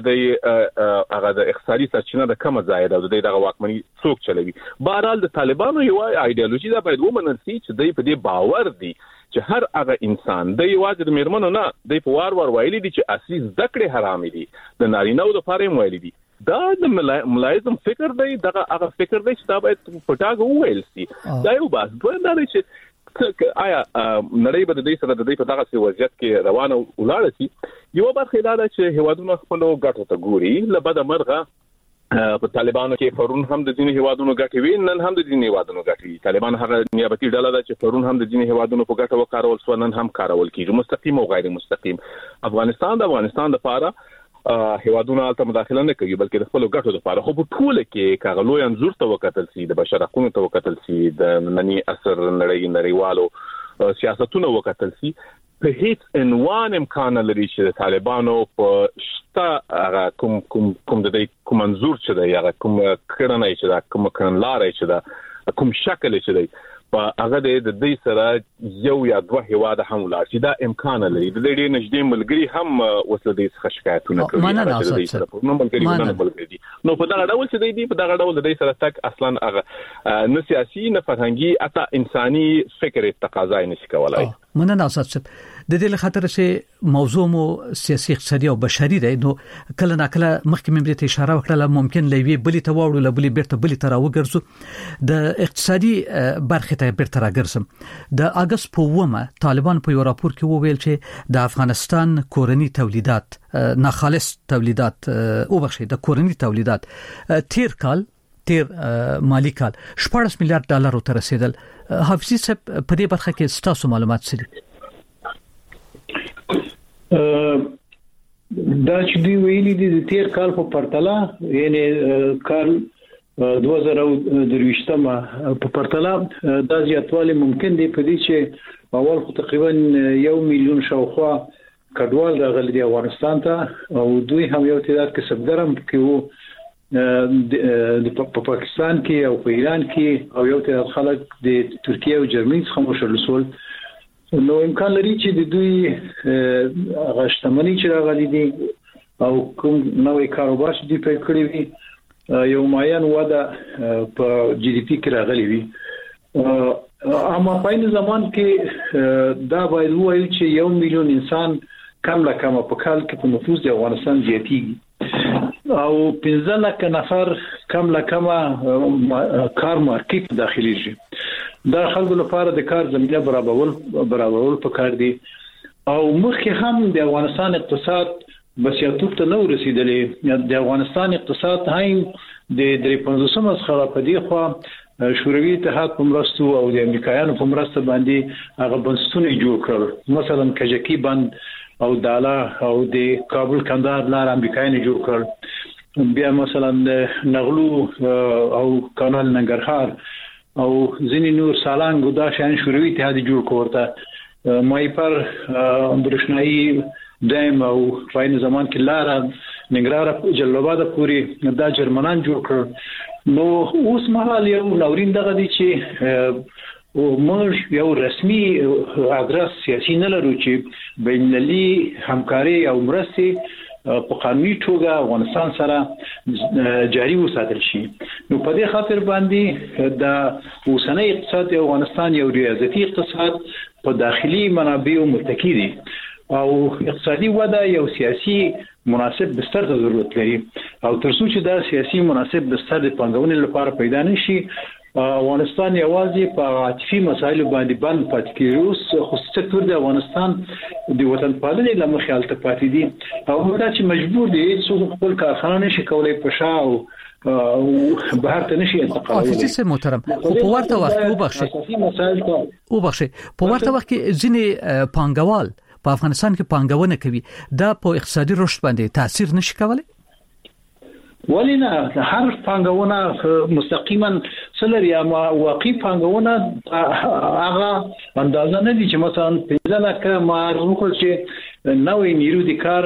د هغه د اقتصادي سرچینه د کم ځای ده د دغه واکمنۍ څوک چلوي بهرحال د طالبانو یو ایدئولوژي دا باید ومنل شي چې د په دې باور دي چې هر هغه انسان د یوازې د میرمنو نه د په وار ویلي دي چې اصلي ذکر حرام دي د نارینه‌و د لپاره ویلي دي دا د ملایزم فکر دی دغه هغه فکر دی چې دا باید پټاګ وویل شي دا یو بس دا نه چې آیا نړۍ به د دې سره د دې په دغه وضعیت کې روانه ولاړ شي یو برخه دا چې هوادونو خپل ګټو ته ګوري لبد مرغه په طالبانو کې پرون هم د ځینې هوادونو ګټي وي نن هم د ځینې هوادونو ګټي طالبان هغه نیابتي ډله ده چې پرون هم د ځینې هوادونو په ګټه وکارول سو نن هم کارول کیږي مستقیم او غیر مستقیم افغانستان د لپاره هوادونو ته مداخله نه کوي بلکې د خپل ګټو لپاره خو په ټول کې کاغلوی انزور ته وکتل سي د بشر حقوقو ته وکتل سي د ننني اثر نړیوالو سیاستونو وکتل سي په هیڅ عنوان امکان لري چې د طالبانو په شته هغه کوم د کوم منظور چې دی هغه کوم کړنې چې دا کوم کړنلارې چې دا کوم شکل چې دی په هغه د دې سره یو یا دوه هواده هم ولر چې دا امکان لري د دې نږدې ملګری هم وسله دې څخه شکایتونه کوي نو په دغه ډول چې دی په دغه ډول د دې سره تک اصلا هغه نه سیاسي نه فرهنګي اته انساني فکر تقاضا نه شي کولای مننه استاد د دې لخاطر چې موضوع مو سیاسي اقتصادي او بشري دی نو کله ناکله مخکې مې ته اشاره وکړه ممکن لوي بلی ته واړو لبلی بیرته بلی ته راوګرځو د اقتصادي برخه ته بیرته راګرځم د اگست په ومه طالبان په یو راپور کې وویل چې د افغانستان کورنی تولیدات ناخالص تولیدات او بخښي د کورنی تولیدات تیر مالی کال 14 میلیارډ ډالر ته رسیدل حافظي صاحب په دې برخه کې ستاسو معلومات څه دي دا چې دی ویلي دي د تیر کال په پرتله یعنی کال 2023 په پرتله دا زیاتوالی ممکن دی په دې چې اول خو تقریبا 1 میلیون شاوخوا کډوال راغلي دي افغانستان ته او دوی هم یو تعداد کسبګرم کې وو په پاکستان کې او په ایران کې او یو تعداد خلک د ترکیه او جرمني څخه مشرلسول نو امکان لري چې د دوی غشتمنۍ چې راغلي دي او کوم نوې کاروبار چې دی په کړی وي یو معین وده په جی ډي پی کې راغلي وي اما په این زمان کې دا باید وایي چې 1 میلیون انسان کم لا کم په کال کې په نفوس د افغانستان زیاتیږي او 15 لک نفر کم لا کم کار مارکیټ داخلي شي دا خلکو لپاره د کار زمینه برابرول پکار دي او مخکې هم د افغانستان اقتصاد بسیاتوب ته نو رسیدلې د افغانستان اقتصاد هایم د 350 مسخره په دی خو شوروي اتحاد په مرستو او د امریکایانو په مرسته باندې هغه بنسټونه جوړ کړل. مثلا کجکی بند او دالا او د کابل کندهار لار امریکایانو جوړ کړل. بیا مثلا نغلو او کانال ننګرهار او ځینې نور سالنګ او دا شان شوروي اتحاد جوړ کړ. مایپر برښنايي دایم او په زمان کې لار ننګرهار جلال آباد پورې دا جرمنان جوړ کړ. نو اوس مهال یو ناورین دغه دي چې موږ یو رسمي ادرس سیاسي نه لرو چې بینالمللي همکاري او مرستې په قانوني توګه افغانستان سره جاري وساتل شي. نو په دې خاطر باندې د اوسنۍ اقتصاد افغانستان یو ریاضتي اقتصاد په داخلي منابعو متکی دي او اقتصادي وده یو سیاسي مناسب بستر ته ضرورت لري او ترڅو چې دا سیاسي مناسب بستر د پنځونې لپاره پیدا نشي افغانستان یوازې په عاطفي مسایلو باندې بند پاتې کیږي. خصوصا تر د افغانستان د وطن پالنې لمخې حالت پاتې دي او دا چې مجبور دي چې خپل کارخانه نشي کولای په شاو بهر ته نشي انتقالوي. افیسر محترم په ورته وخت وبخښي په ورته وخت کې ځینې پانګوال په افغانستان کې پانګونه کوي دا په اقتصادي رشد باندې تاثیر نشي کولای؟ ولی نه هر پانګونه مستقیما سلر یا واقعي پانګونه هغه اندازه نه دي چې مثلا 15 لکه معروف چې نوې نیرو د کار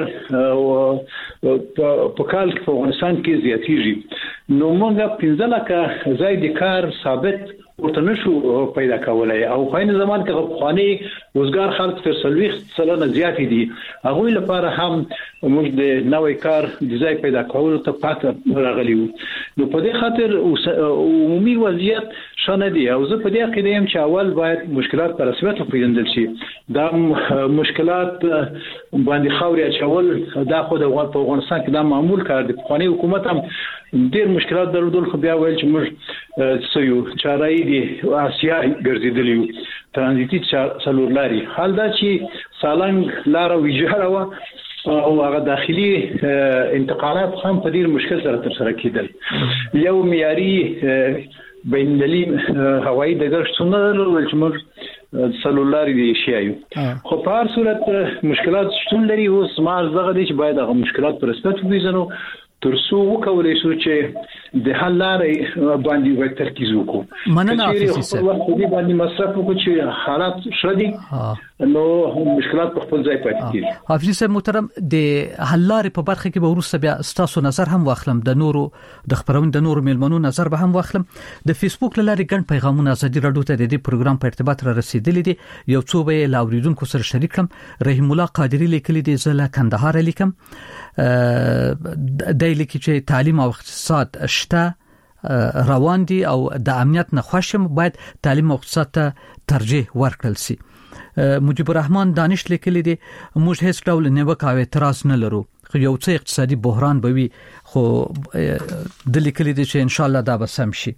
په کال کې په افغانستان کې زیاتېږي. نو موږ 15 لکه ځای د کار ثابت ورته نشو پیدا کولای او په این زمان کې غوښنی روزګار خلک تر 30% زیات دي. هغه لپاره هم موږ د نوې کار د ځای پیدا کولو ته پاتې راغلیو. نو په دې خاطر عمومي وضعیت شنه دي او زه په دې عقیده یم چې اول باید مشکلات په رسمیت وپېژندل شي. دا مشکلات باندې خاوري اچول دا خو د افغانستان کې دا معمول کار دی. په حکومت هم ډېر مشکلات درلودل خو بیا ویل چې موږ سيو چارای دي آسیا ګرځیدلیو ترانزیتي څلور لاري. حال دا چې سالنګ لار ویجاړه و او هغه داخلي انتقالات هم په ډېر مشکل سره تر سره کېدل. یو معیاري بینالمللي هوایي ډګر شتون درلود چې موږ سلولاري دي شیایو. خو په هر صورت مشکلات شتون لري. اوس ما زغه دي چې باید هغه مشکلات پر رسمیت وپېژنو ترڅو وکولای شو چې د حل لارې باندې ترکیز وکړو. مننه افیسر وخت دې باندې مصرف وکړو چې حالات شردي نو مشکلات په خپل ځای پاتې کیږي. افیسر محترم د حل لارې په برخه کې به ورسره بیا ستاسو نظر هم واخلم د نورو د خبرونو د نورو میلمنو نظر به هم واخلم. د فیسبوک لارې ګڼ پیغامونه ازادي رادیو ته د دې پروګرام په ارتباط را رسیدلي دي. یو څو به لاوریدونکو سره شریک کړم. رحیم الله قادری لیکلي دي زله کندهار لیکم د لیکي چې تعلیم او اقتصاد شته روان دي او د امنیت نه خوشم باید تعلیم او اقتصاد ته ترجیح ورکړل شي. مجيب الرحمن دانش لیکلی دي موږ هیڅ ډول نیوکه او اعتراض نه لرو خو یو څه اقتصادي بحران به وي خو د لیکلی دي چې ان شاء الله دا به سم شي.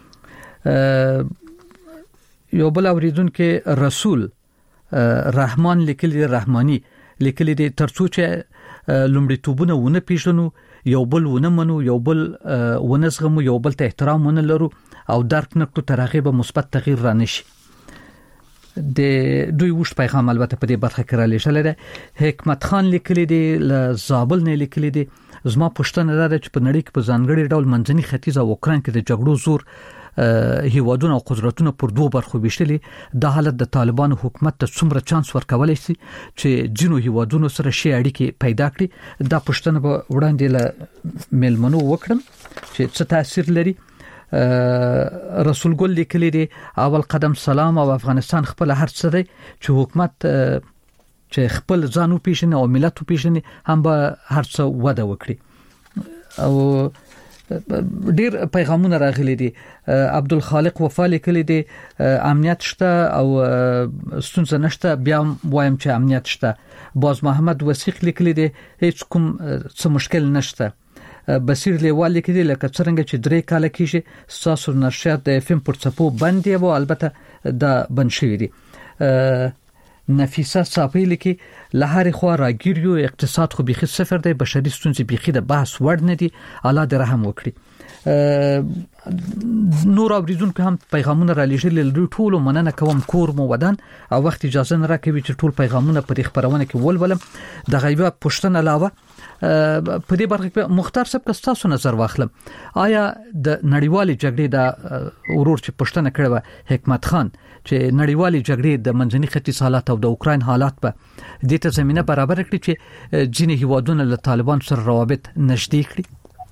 یو بل اوریدونکو رسول رحمان لیکلی رحمانی لیکلی دي ترڅو چې لومړیتوبونه ونه پیژنو یو بل ونه منو یو بل ونزغمو یو بل ته احترام ونه لرو او درک نکړو تر هغه به مثبت تغییر را نشي. د دوی وښ پیغام البته په دې برخه کې را لېږل دي. حکمت خان لیکلی دی له زابل نه لیکلی دی زما پښتنه ده چې په نړۍ کې په ځانګړي ډول منځني ختیځ او اوکران کې د جګړو زور هیوادونه او قدرتونه پر دوه برخو ویشلي. دا حالت د طالبانو حکومت ته څومره چانس ورکولای شي چې جنو هیوادونو سره شي اړیکې پیدا کړي. دا پښتنه به وړاندې له میلمنو وکړم چې څه تاثیر لري. رسول ګل لیکلی دی اول قدم سلام او افغانستان خپل هر څه دی چې حکومت چې خپل ځانو پیژني او ملت پیژني هم به هر څه وده وکړي. او ډیر پیغامونه راغلي دي. عبدالخالق وفا لیکلی دی امنیت شته او ستونزه نشته بیا وایم چې امنیت شته. باز محمد وسیق لیکلی دی هیڅ کوم څه مشکل نشته. بصیر لیوال لیکلی لکه څنګه چې 3 کال کېږي ساسو نشریات د اف ام پر څپو بند دی او البته دا بند شوی دی. نفیسه صافی لیکي لهاري خو راګیریو اقتصاد خو بيخي صفر دی بشري ستونزې بيخي د بحث وړ نه دي الله دې رحم وکړي. نور اوریدونکو هم پیغامونه را لېږل ټول مننه کوم کور مو ودان او وخت اجازه نه راکوي چې ټول پیغامونه په دې خبرونه کې ولولم د غیبه پښتنه علاوه په دې برخه کې مختار صاحب تاسو نظر واخلم آیا د نړیوالې جګړې د ورور چې پښتنه کړو حکمت خان چې نړیوالې جګړې د منځني ختیځ حالات او د اوکراین حالات په دې ته زمينه برابر کړي چې ځینې هیوادونه له طالبان سره روابط نشدي کړي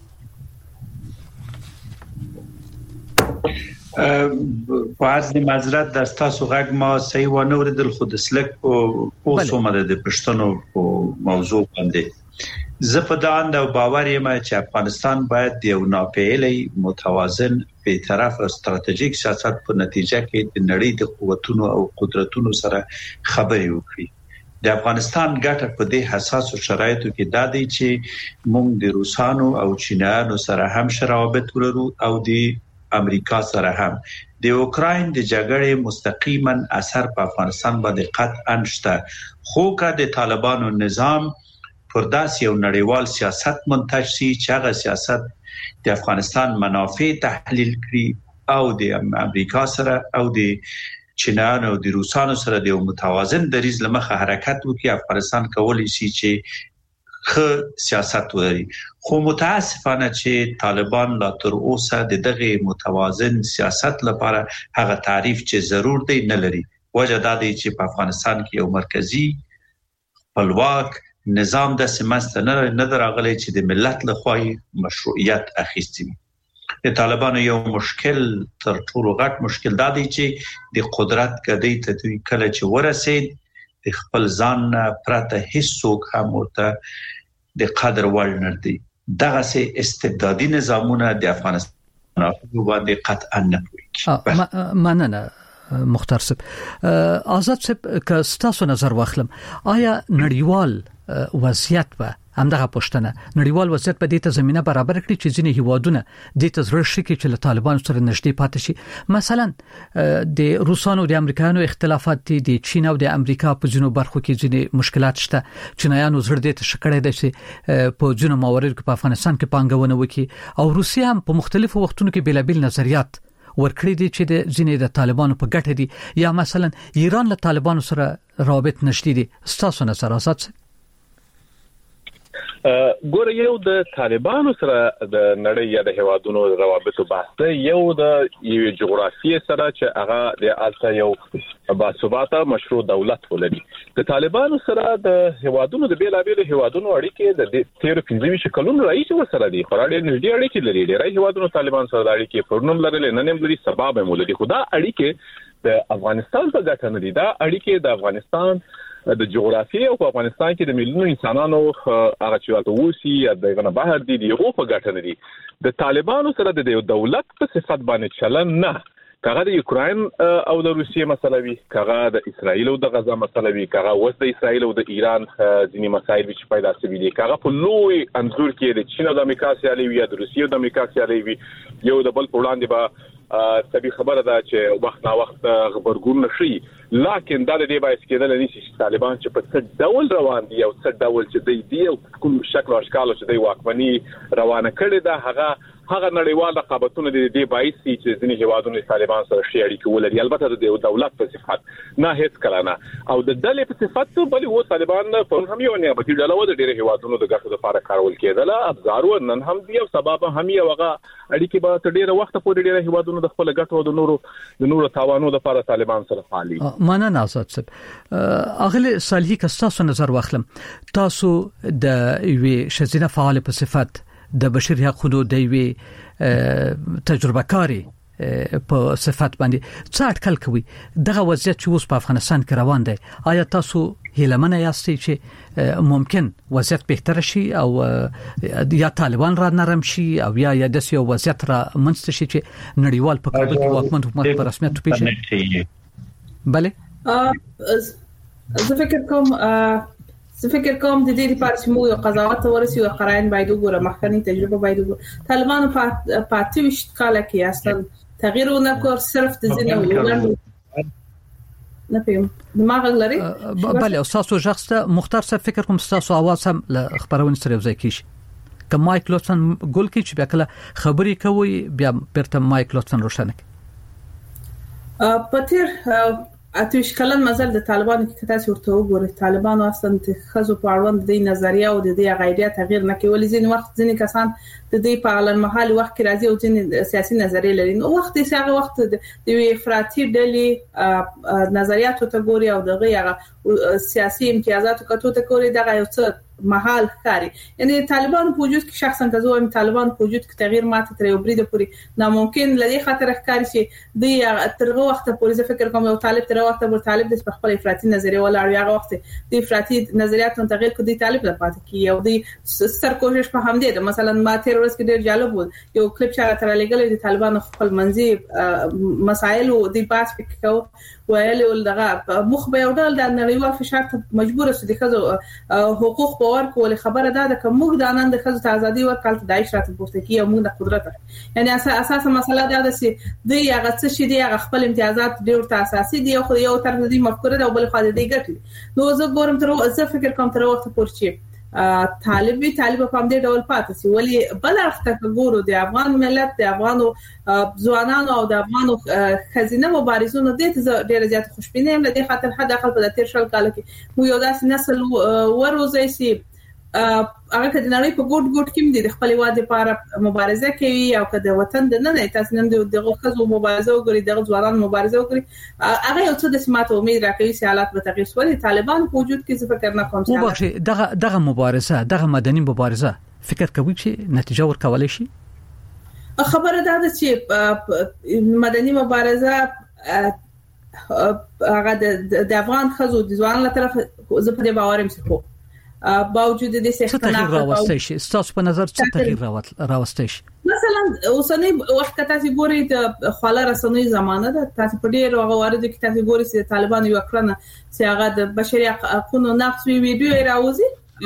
فاز معذرت در تاسو غږ ما صحیح و نه اوریدل خو د سلک او سومره د پښتنو موضوع باندې زپدان او باور یم چې افغانستان باید یو ناپېلې متوازن به طرف استراتیژیک سیاست په نتیجه کې د نړۍ د قوتونو او قدرتونو سره خبرې وکړي د افغانستان ګټه په دې حساسو شرایطو کې د دې چې موږ د روسانو او چینایانو سره هم شرابت ولرو او د امریکا سره هم د اوکراین د جګړې مستقیما اثر په افغانستان باندې قطعا شته خو که د طالبانو نظام پر داسې یو نړیوال سیاست منتج شي چې هغه سیاست د افغانستان منافع تحلیل کړي او د امریکا سره او د چینایانو او د روسانو سره د متوازن دریځ لمخه حرکت وکړي افغانستان کولی شي چې خ سیاست ولري خو متاسفانه چې طالبان لا تر اوسه دغه متوازن سیاست لپاره هغه تعریف چې ضرور دی نه لري وجه دا دی چې په افغانستان کې یو مرکزی خپلواک نظام د سمست نه دراغلی چې د ملت لخوا مشروعیت اخیستی د طالبانو یو مشکل تر ټولو غټ مشکل دا دی چې د قدرت کدی ته کله چې ورسید د خپل ځان پرته هیڅوک هم ورته د قدر وړ نه دی دغه سي استبدادي نظامونه د افغانستان په باندې قطعا نه پوهیږي مننه مختار صاحب آزاد صاحب که تاسو نظر واخلم آیا نړیوال وضعیت به همدغه پښتنه نړیوال وضعیت په دې ته زمينه برابر کړي چې ځینې هیوادونه د تزرع شي چې له طالبان سره نږدې پاتې شي مثلا د روسانو او د امریکایانو اختلافات د چین او د امریکا په ځینو برخو کې ځینې مشکلات شته چینایانو زړه دې ته شکړې ده چې په ځینو مواردو کې په افغانستان کې پانګونه وکړي او روسیا هم په مختلفو وختونو کې بیلابل نظریات ورکړي دي چې د ځینې د طالبانو په ګټه دي یا مثلا ایران له طالبانو سره روابط نشدي دي تاسو نظر آزاد ګوره یو د طالبانو سره د نړۍ یا د هوادونو روابطو بحث یو د یو جغرافیه سره چې هغه د الته یو باثباته مشروع دولت ولري د طالبانو سره د هوادونو د بیلابیل هوادونو اړیکې د 13 کلونو راځي سره دي خوري نږدې اړیکې لري ډیری هوادونو طالبان سره د اړیکې پرونم لري نه نیم لري سبب مولدي خدا اړیکې د افغانستان په ګټه نه دي دا اړیکې د افغانستان د جغرافیې او په افغانستان کې د میلیونونو انسانانو هغه چې اوسي د غنه بهر دي یو په ګټه نه دي د طالبانو سره د دولت په صفت باندې چلن نه کغه د یوکرين او د روسیې مسله وی کغه د اسرایل او د غزا مسله وی کغه وس د اسرایل او د ایران ځینی مسایل چې پیدا شوي دي کغه په لوی انزور کې د چین او د امریکا سیالي وی د روسیې او د امریکا سیالي وی یو د بل په وړاندې به طبي خبره ده چې وخت نا وخت خبرګون نشي لکه دا د دې باعث کېدل نه چې طالبان چې په څه ډول روان دي او څه ډول چې دی او کوم شکل او اشکال چې دی واکمني روانه کړي ده هغه نړیوال رقابتونه د دې باعث چې ځینې هوادونو طالبان سره شي اړیکې ولري البته د دولت په صفت نه هیڅ کلانه او د دلې په صفت بل و طالبان په هم یو نه په ډله و د ډېر هوادونو د ګټو لپاره کارول کېدل ابزارو نن هم دی او سبب هم یو هغه اړیکې به تر ډېر وخت پورې ډېر هوادونو د خپل ګټو د نورو تاوانونو لپاره طالبان سره فعالي مننه آزاد صاحب اغلی صالحي کستاسو نظر واخلم تاسو د وی شزینه فعال په صفت د بشري حقوقو د وی تجربه کاری په صفت باندې څه اټکل کوي دغه وضعیت چې اوس په افغانستان کې روان دی آیا تاسو هیلمنه یاستئ چې ممکن وضعیت بهتر شي او یا طالبان را نرم شي او یا د یو وضعیت را منځته شي چې نړیوال په کابل کې واکمن حکومت په رسمیت پیژني بله زه فکر کوم د دې لپاره چې موږ یو قضاوت ورسي او قرائن باید وګورو مخکنی تجربه باید وګورو طالبان په 28 کال کې اصلا تغییر ونکړ صرف د ځینې نه پېم دماغ لري بله تاسو شخص مختار صاحب فکر کوم تاسو اواز هم له خبرونه سره وځي کیږي که مایک لوتسن ګول کې چې بیا کله خبري کوي بیا پرته مایک لوتسن روشنه پتیر اتوش کلن مزل د طالبانو کې تاسو ورته وګورئ طالبانو اصلا د خزو په اړوند د نظریه او د غیریا تغییر نه کوي ځین وخت ځین کسان د دې په اړه محلي وخت کې راځي او ځین سیاسي نظریه لري نو وخت یې هغه وخت د افراطي ډلې نظریاتو ته ګوري او دغه سیاسي امتیازاتو کتو ته ګوري دغه یو څه محل ښکاري یعنی طالبان په وجود کې شخصا کزو طالبان په وجود کې تغییر ماته تر یو برید پورې ناممکن لدی خاطر ښکاري چې د ترغه وخت پورې زه فکر کوم یو طالب تر وخت پورې طالب د خپل افراطي نظریه ولاړ هغه وخت د افراطي نظریاتو تغییر کو دی طالب نه پاتې کی او د سر کوشش په هم دی مثلا ما تیر ورځ کې ډیر جالب و یو کلیپ چې تر لګل د طالبان خپل منځي مسائل او د باس فکر ویل دغه مخ به یو ډول د نړیوال فشار ته مجبور شو د خزو حقوق باور کول خبره ده چې موږ د نن د خزو ازادي ورکړل د دایښ راته پوښتنه کوي او موږ د قدرت یعنی اساسا مسله ده چې د هغه څه چې د خپل امتیازات ډیر اساسي دي خو یو تر دې مفکوره ده او بل خو د دې ګټي نو زه ګورم تر زه فکر کوم تر وخت پورې طالب په دې ډول پاتې سي ولی بل اخته ګورو د افغان ملت د افغانو ځوانانو او د افغانو خزینه مبارزونو د ډیر زیات خوشبینه هم د خاطر حد اقل په 13 کال کې مو یو داسې نسل وروزي سي هغه د نړۍ په ګډ کې د خپل واد لپاره مبارزه کوي او د وطن د نه تاسو نن د خزو مبارزه وګوري د ځوانان مبارزه وګوري هغه یو څه د سمات امید راکوي چې حالات به تغیر شي طالبان په وجود کې څه فکر نه کوم چې دغه مبارزه دغه مدني مبارزه فکر کوي چې نتیجه ورکولای شي خبره ده چې مدني مبارزه هغه د افغان خزو د ځوانانو له طرف زه په دې باور یم چې باوجود د دې اختلاف راوستي شي تاسو په نظر څه تغییر راوستي شي مثلا اوسنی وخت کې تاسو ګورئ د خاله رسنۍ زمانه ده تاسو په ډیرو غوړو کې تاسو ګورئ چې طالبان یو کړنه چې هغه د بشري حقوقو نقض ویډیو راوځي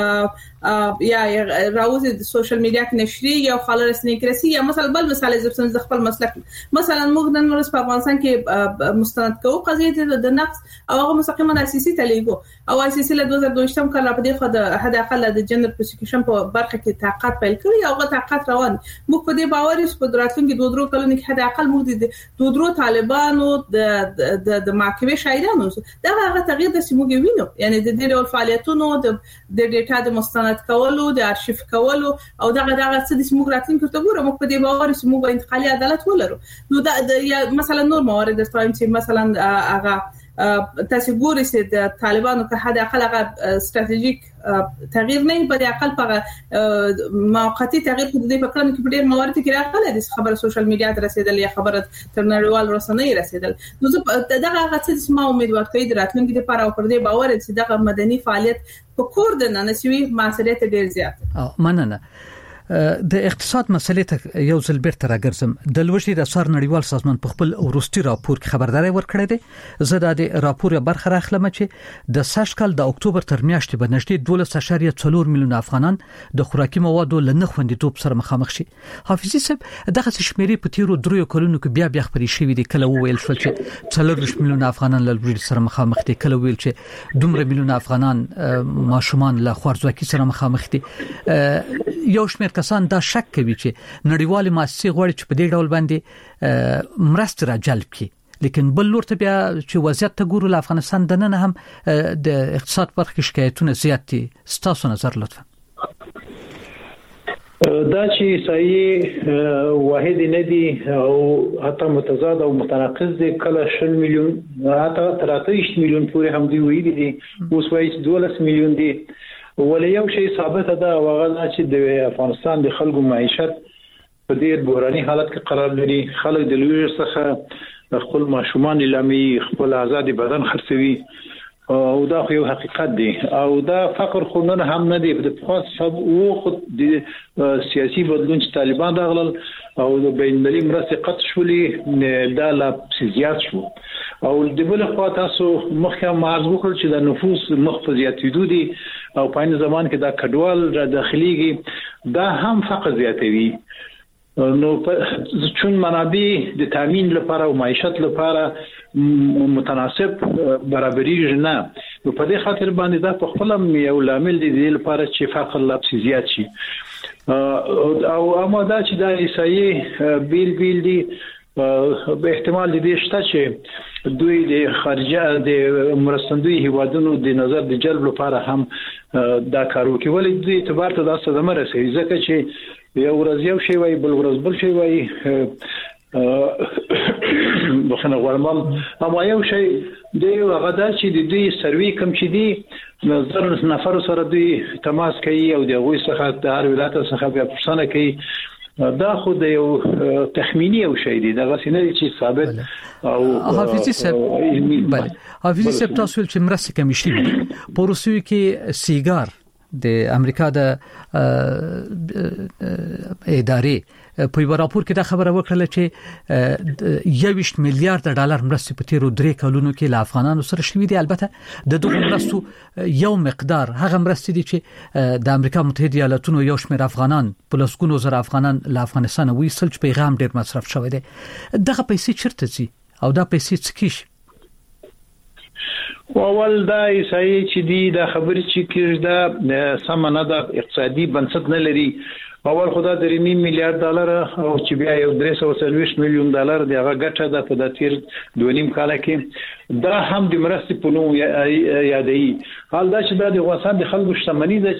یا راوځي د سوشل میډیا کې نشري یا خاله رسنۍ کې رسي یا مثلا بل مثال زه خپل مسلک مثلا موږ نن ورځ په افغانستان کې مستند کوو قضیه د نقض او هغه مستقیما اساسي تلیګو او اساسي له 2022 کال په دې خو د حد اقل د جندر پروسیکیوشن په برخه کې تحقیقات پیل کړی او هغه تحقیقات روان موږ په دې باور یو په دراتونکو دوه درو کلونو کې حد اقل موږ د دوه درو طالبانو د محکمې شاهدانو دا هغه تغییر د سیمو کې وینو یعنی د دې ډول فعالیتونو د ډیټا د مستند کولو د ارشیف کولو او دغه څه د سیمو راتلونکو ته ګورم په دې باور چې موږ انتقالي عدالت ولرو نو دا مثلا نور موارد درته چې مثلا هغه تاسو ګورئ چې د طالبانو په حد اقل هغه استراتیژیک تغییر نه په اقل په موقتی تغییر په دې په کړنو کې په ډېر موارد کې راغلي د خبره سوشل میډیا ته رسیدل یا خبره تر نړیوال رسنۍ رسیدل نو دغه هغه څه ما امید ورکوي د راتلونکي لپاره او پر دې باور چې دغه مدني فعالیت په کور د ننسوي مسؤلیت ډېر زیات مننه د اقتصاد مسلې ته یو ځل بیرته راګرځم د لوړشي د سر نړیوال سازمان په خپل ورستي راپور کې خبرداري ورکړې ده زه د راپور برخه راخلم چې د سږ کال د اکتوبر تر میاشتې به نږدې 12.4 میلیون افغانان د خوراکي موادو له خوندیتوب سره مخامخ شي حافظي صاحب دغه شمیرې په تیرو درو کلونو کې بیا خبرې شوې دي کله ویل شو چې 4 میلیون افغانان له لوړ سره مخامخ دي کله ویل چې دومره میلیون افغانان ماشومان له خوارځواکۍ سره مخامخ دي یو شمېر کسان دا شک کوي چې نړیوال مؤسسې غواړي چې په دې ډول باندې مرسته را جلب کړي لیکن بل لور ته بیا چې وضعیت ته ګورو له افغانستان د نن هم د اقتصاد برخه شکایتونه زیات دي ستاسو نظر لطفا دا چې صحیح واحد نه دي او حتی متضاد او متناقض دي کله 10 میلیون حتی 30 میلیون پورې هم دی ویلي دي اوس وایي 12 میلیون دي ولې یو شی ثابت ده او هغه چې د افغانستان د خلکو معیشت په ډېر بحراني حالت کې قرار لري خلک د لوی څخه خپل ماشومان لامي خپل آزادي بدن خرڅوي او دا خو یو حقیقت دی او دا فقر خو نه هم نه دی د خاص سب او خود د سیاسي بدلون چې طالبان راغلل او د بین المللي مرستې قطع شولې دا لا زیات شو او د بل خوا تاسو مخکې معرض وکړ چې د نفوس مخ په زیاتېدو دي او په عین زمان کې دا کډوال را داخليږي دا هم فقر زیاتوي نو چون منابع د تامین لپاره او معیشت لپاره متناسب برابرۍ نه نو په دې خاطر باندې دا په خپل یو لامل دی لپاره چې فقر لا زیات شي او اماده چې د عیسائی بیل دي به احتمال دې شته چې دوی د خارجه د مرستندوی هیوادونو د نظر د جلب لپاره هم دا کار وکړي ولې دوی اعتبار ته د صدمه رسېږي ځکه چې یو ورځ یو شی وای بل ورځ بل شی وای بخنه غوړمم اما یو شی دی هغه دا چې د دوی سروي کم چې دی نظر نفر سره دوی تماس کوي او د غوي څخه د هر ولایت څخه بیا پوښتنه کوي دا خو د یو تخمینی او شی دی دا غسینه چې ثابت او حافظي صاحب بله حافظي صاحب تاسو چې مرسته کمیشي په روسیې کې سیګار د امریکا د ادارې په یو راپور کې دا خبره وکړه چې 21 میلیارډ ډالر مرستې په تیرو 3 کلونو کې له افغانانو سره شوې دي البته د دغه مرستو یو مقدار هغه مرستې دي چې د امریکا متحده ایالاتونو یو شمېر افغانان په لسګونو زره افغانان له افغانستان وایستل چې پیغام ډیر مصرف شوی دی دغه پیسې چیرته ځي او دا پیسې څه کیږي اول دا عیسائی چې دی دا خبرې چې کېږي دا سم نه د اقتصادي بنسټ نه لري اول خدا د 3 میلیارډ ډالر او چې بیا یو 340 میلیون ډالر دی هغه ګټه ده په د تیر 2.5 کال کې دا هم د مرستې په نوم یادایي حال دا چې د افغانستان د خلکو شتمنۍ ده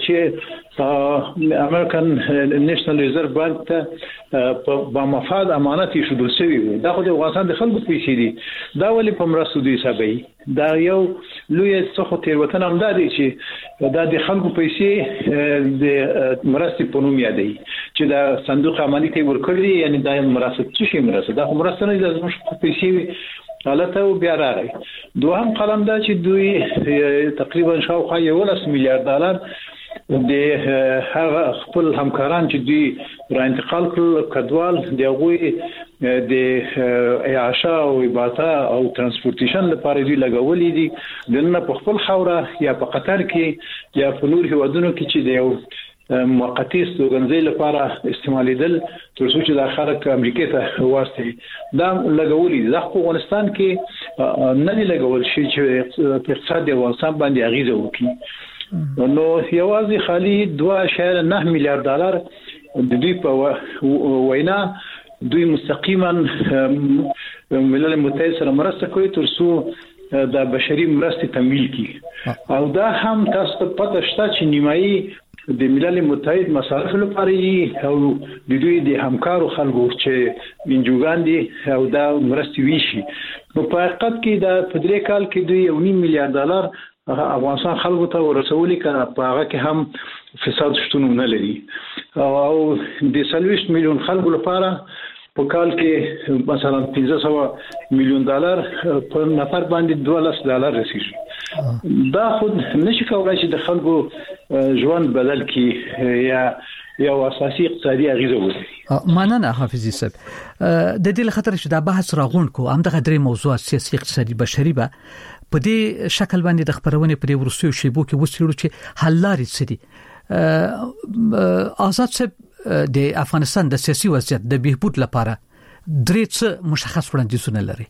چې امریکن نېشنل ریزرو بانک ته په مفاد امانت ایښودل شوی وي دا خو د افغانستان د خلکو پیسې دي دا ولې په مرستو دی حسابي دا یو لوی څه تیروتنه هم ده چې دا د خلکو پیسې د مرستې په نوم یادایي چې دا صندوق امنیت ورکړي یعنی دا مرسته څه شي مرسته دا مرسته نه د زموږ پیسې حالت او بیا راغی دوهم قلم دا چې دوی تقریبا شاوخوا 11 میلیارډ ډالر د هغه خپل همکاران چې دوی را انتقال کړل کډوال دی غوي د اعاشه او اباطه او ترانسپورټیشن لپاره دوی لګولې دي دنه په خپل خوره یا په قطر کې یا په نور هیوادونو کې چې د موقتی استوګنځي لپاره استعمالیدل تر څو چې د خلک امریکا ته واسطه دا لګولې د افغانستان کې نه لګول شي چې اقتصاد د افغانستان باندې اغیزه وکړي نو یوازې خالي 2.9 میلیارډ ډالر د دوی په وینا دوی مستقیما ملل متحد سره مرسته کوي تر څو د بشري مرستې تمویل کړي او دا هم تاسو ته پته شته چې نیمایي د ملل متحد مصارف لپاره او د دوی د همکارو خلکو چې انجوګان دي او دا مرستې ویشي نو په حقیقت کې دا په 3 کال کې دوی 1.5 میلیارډ ډالر افغانستان خلکو ته ورسولي کنه په هغه کې هم فساد شتون نه لري او د 30 میلیون خلکو لپاره په کال کې مثلا 1500 میلیون ډالر په نفر باندې 12 ډالر رسیږي دا خود نشي کولای چې د خلکو ژوند بدل کړي یا یو اساسي اقتصادي اغیزه وکړي مننه حافظي صاحب د دې لخطر چې دا بحث راغون کو هم د غدري موضوع سیاسي اقتصادي بشري به په دې شکل باندې د خبرونه پر ورسوي شیبو کې وسیړو چې حل لارې سدي آزاد صاحب د افغانستان د سیاسي وضعیت د بهبود لپاره درې څه مشخص وړاندیزونه لري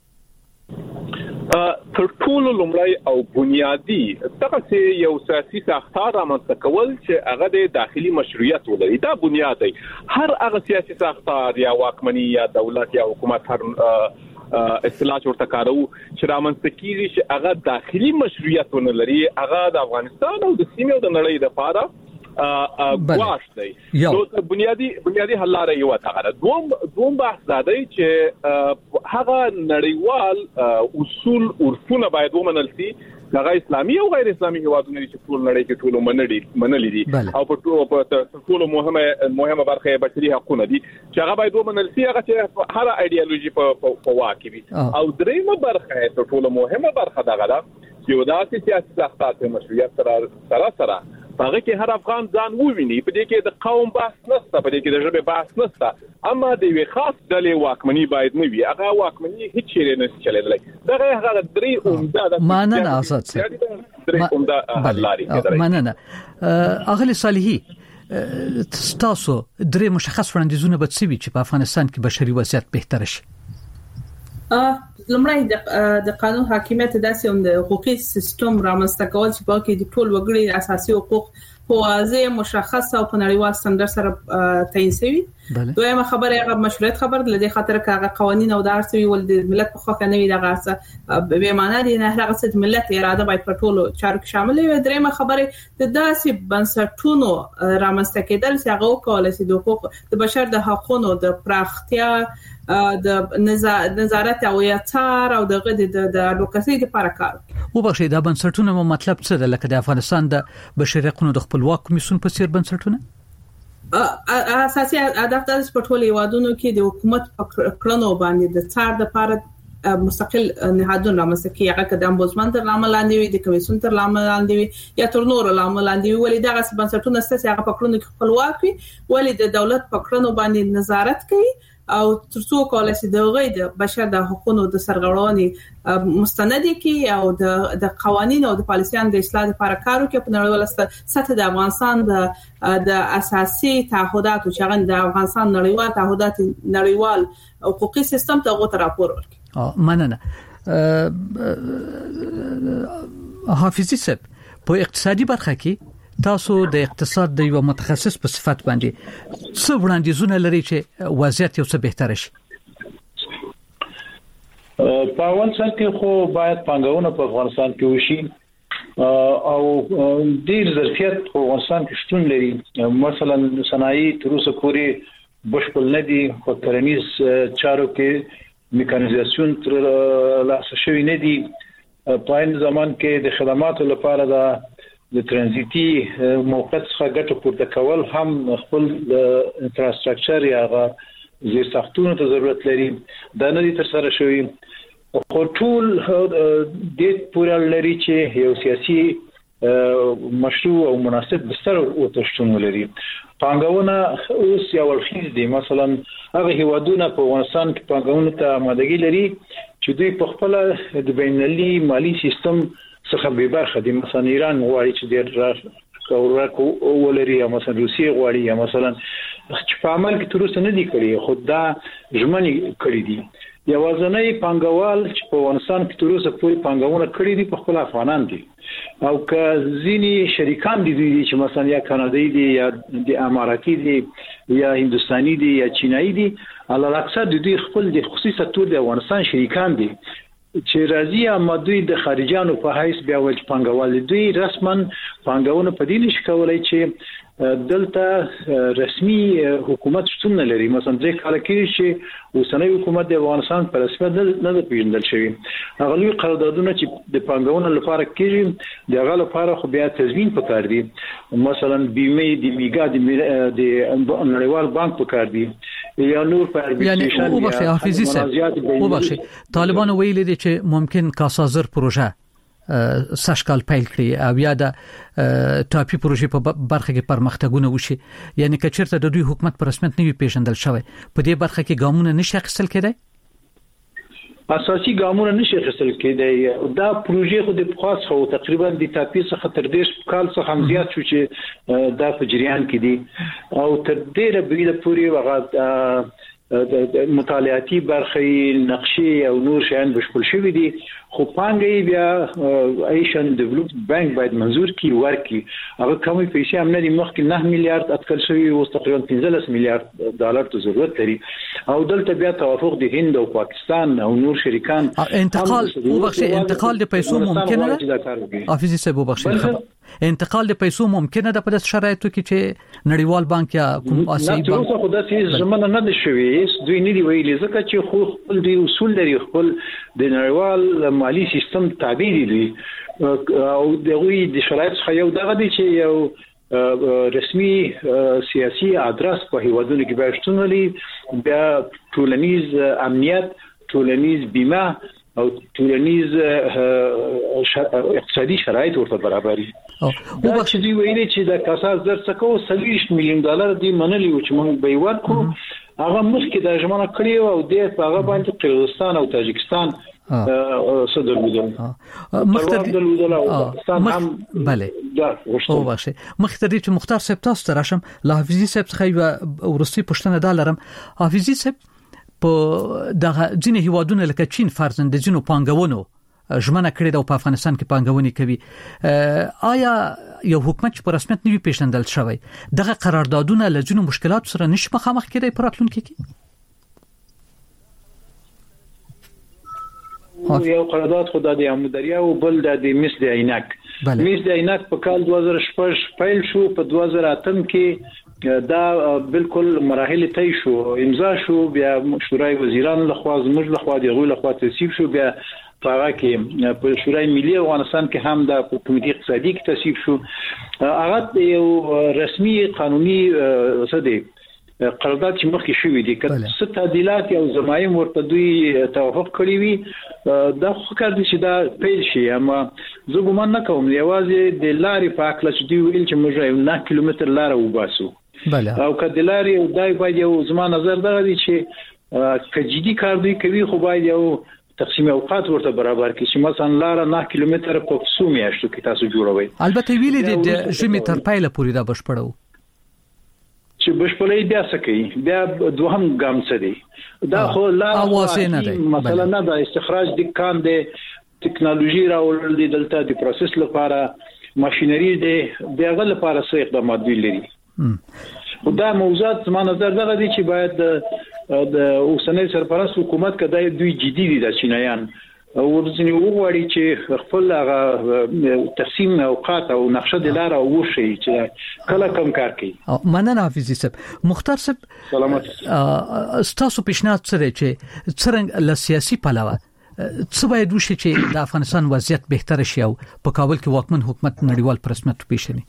تر ټولو لومړی او بنیادی دغه یو سیاسي ساختار رامنځته کول چې هغه د داخلي مشروعیت ولري دا بنیاد دی هر هغه سیاسي ساختار یا واکمنی یا دولت یا حکومت هر اصطلاح ورته کارو چې رامنځته کیږي چې هغه داخلي مشروعیت ولري هغه د افغانستان او د سیمې او د نړۍ لپاره گواش دی نو بنیادی حل لاره یو تا دوم بحث دا دی چې هغه نړیوال اصول عرفونه باید ومنل شي هغه اسلامي او غیر اسلامي هیوادونه چې ټول نړۍ کې ټول منلي دي او په ټول مهمه برخه بشري حقوقونه دي چې هغه باید ومنل شي هغه چې هر ایدئولوژي په واکې وي او دریمه برخه ټول مهمه برخه دغه ده چې وداسي سیاسي ساختات مشروعیت سره هغه کې هر افغان ځان وویني په دې کې د قوم بحث نشته په دې کې د ژبې بحث نشته اما د یو خاص ډلې واکمني باید نه وي هغه واکمني هیڅ چیرې نه چلېدلی دغه هغه درې عمده مننه آزاد صاحب درې عمده حل لارې مننه اغلی صالحي تاسو درې مشخص وړاندیزونه به څه وي چې په افغانستان کې بشري وضعیت بهتر شي لمړی د قانون حاکمیت داسې د حقوقي سیستم رامنځته کول چې په کې د ټول وګړي اساسي حقوق په واضح مشخص او په نړیوال ستاندر سره تعین شوی. دویمه خبره هغه مشروعیت خبر د دې خاطر کاغه قوانين او د ارسوي ول د ملت په خوا نه وي دغه به معنی دي نه هغه څه د ملت اراده باید په ټولو چارو کې شامل وي. دریمه خبره د داسې بنسټونو رامنځته کېدل چې هغه کولای شي د حقوق د بشر د حقوقو د پراختیا د نظارت او یاتار او د اډوکاسي لپاره کار او بخښي دا بنسټونه مطلب څه ده لکه د افغانستان د بشري حقوقو د خپلواک کمیسیون په څیر بنسټونه اساسي هدف د پټولي وادونو کې د حکومت کړنو باندې د څار د لپاره مستقل نهادونه رامنځته کیږي هغه د امبوزمن تر لامل لاندې وي د کمیسیون تر لامل لاندې وي یا تر نور لامل لاندې وي ولې دغه بنسټونه ستاسو هغه پکړنو کې خپلواک وي ولې د دولت پکړنو باندې نظارت کوي او ترڅو کولای شي د بشر د حقوقو د سرغړونې مستند کی او د قوانینو او د پالیسیانو د اصلاح لپاره کار وکړي په نړیواله سطح د افغانستان د اساسي تعهدات او چې د افغانستان نړیوال تعهدات نړیوال حقوقي سیستم ته غوښتل راپور ورکړي. مننه. حافظي صاحب په اقتصادي برخه کې تاسو د اقتصاد د یو متخصص په صفت باندې څه وړاندیزونه لري چې وضعیت یو څه بهتر شي؟ په اول ځل کې خو باید پانګونه په افغانستان کې وشي او ډیر ظرفیت په افغانستان کې شتون لري. مثلا صنایع تر اوسه پورې بشپړ نه دي په کرنیز چارو کې میکانیزاسیون تر لاسه شوی نه دي. په این زمان کې د خدماتو لپاره د ترانزیتي موقعیت څخه ګټه پورته کول هم خپل انفراستراکچر یا زیر ساختونو ته ضرورت لري. دا نه دي تر سره شوی خو ټول د پورال لري چې یو سیاسي مشروع او مناسب بستر او تشتون لري. پانګونه اوس یو ورخیز دي. مثلا هغه هیوادونه په افغانستان کې پانګونه ته آمادګي لري چې دوی په خپل د بینالمللي مالی سیستم څخه به برخه دي. مثلا ایران غواړي چې ډېر کورکو ولري یا مثلا روسیه غواړي یا مثلا چې په عمل کې تر اوسه نه دي کړی خو دا ژمنې کړې دي. یوازنۍ پانګوال چې په افغانستان کې تر اوسه پورې پانګونه کړې دي په خپل افغانان دي او که ځینی شریکان دي چې مثلا یا کاناډایی دي یا د اماراتي دي یا هندستاني دي یا چینایي دي علل اکثر دوی خپل د خصوصي سکتور د افغانستان شریکان دي چې راځي اما دوی د خارجانو په حیث بیا ول پانګوال دوی رسما پانګونه په دې نشي کولای چې دلته رسمي حکومت شتون نه لري. مثلا د کال کې چې اوسنۍ حکومت د افغانستان په رسمیت نه پیژندل شوی. هغه لوی قراردادونه چې د پانګونې لپاره کېږي د هغه لپاره خو بیا تضمین پکار دي. مثلا بیمه د میګا د نړیوال بانک پکار دي یا نور په اربیټریشن یعنی او حافظي صاحب طالبان ویل دي چې ممکن کاسازر پروژه سشکال پیل کړي او یا د ټاپي پروژې په برخه کې پرمختګونه وشي. یعنی که چیرته د دوی حکومت په رسمیت نه وي پیژندل شوی په دې برخه کې ګامونه نشي اخیستل کېدای. اساسي ګامونه نشي اخیستل کېدای. دا پروژې خو د خاص خو تقریبا د ټاپي څخه تر 10 کال څخه هم زیات شو چې دا په جریان کې دي او تر ډیره بریده پورې وغه د مطالعاتي برخې نقشې او نور شیان بشپړ شوي دي خو پانګې بیا ایشن ډیولپمنت بانک باید منظور کی ورکی. هغه کومې پیسې هم نه دي مخکې 9 میلیارډ اټکل شوی او تقریبا 15 میلیارډ ډالر ته ضرورت لري او دلته بیا توافق د هند او پاکستان او نور شریکان انتقال د پیسو ممکنه ده. حافظي صاحب وبخښئ انتقال د پیسو ممکنه ده په داسې شرایطو کې چې نړیوال بانک یا کوم آسیایي بانک نه خو داسې زمونه نه دي شوی. دوی نه دی ویلي ځکه چې خو خپل دی اصول لري خپل د نړیوال مالی سیستم تابع دي او دغه د شرایط څخه یو دغه دي چې یو رسمي سیاسي ادرس په هیوادونو کې به شتون لري بیا ټولنیز امنیت ټولنیز بیمه او ټولنیز اقتصادي شرایط ورته برابري. او بخښ دی ویلي چې د کاساز در څخه 30 میلیون ډالر دی منلي و چې موږ به ورکو هغه مخکې د ژمنه کړی او د هغه باندې قزاقستان او تاجکستان صدر بدل بله او باشه مختاری چې مختار صاحب تاسو ته راشم له حافظي صاحب څخه ورستي پښتنه دا لرم. حافظي صاحب په دغه ځینې هیوادونو لکه چین فرضاً د ځینو پانګونو ژمنه کړې ده او په افغانستان کې پانګونې کوي. آیا یو حکومت چې په رسمیت نوي پیژندل شوی دغه قراردادونه له ځینو مشکلات سره نشي مخامخ کېدای په راتلونکي کې؟ یو قرارداد خدای د امودریا او بل د مس د عینک مس د عینک په کال 2006 پیل شو، په 2008 کې دا بالکل مراحل طی شو، امضا شو، بیا شورای وزیران لخوا زموږ لخوا دغه لخوا تصویب شو، بیا هغه کې په شورای ملي افغانستان کې هم د کمیټې اقتصادي کې تصویب شو. هغه یو رسمي قانوني څه دی قرارداد چې مخکې شوې دي که څه تعدیلات او ضمایم ورته دوی توافق کړی وي دا خو کار دي چې دا پیل شي. اما زه ګومان نه کوم یوازې د لارې په اړه چې دوی ویل چې موږ یو 9 کیلومتر لار وباسو او که د لارې دای باید یو زما نظر دغه دي چې که جدي کار دوی کوي خو باید یو تقسیم اوقات ورته برابر کړي چې مثلا لار 9 کیلومتر په څو میاشتو کې تاسو جوړوي. البته ویلې د ژمي تر پایله پورې دا بشپړو چې بشپړې بیا سکی بیا دوهم ګام څه دی دا خو لا مثلا نه د استخراج د کان د ټکنالوژي راوړل دي دلته د پروسس لپاره ماشينري دی دغه لپاره څه اقدامات دي لري. دا موضوعات زما نظر دغه دي چې باید د اوسنۍ سرپرست حکومت کدی دوی جدي دي د چینایان ورځنی وغواړي چې خپل هغه تقسیم اوقات او نقشه د لار او وشي چې کله کم کار کوي. مننه حافظي صاحب. مختار صاحب سلامات. تاسو پیشنهاد سره چې څنګه له سیاسي پلوه څه باید وشي چې د افغانستان وضعیت بهتر شي او په کابل کې واکمن حکومت نړیوال په رسمیت وپیژني؟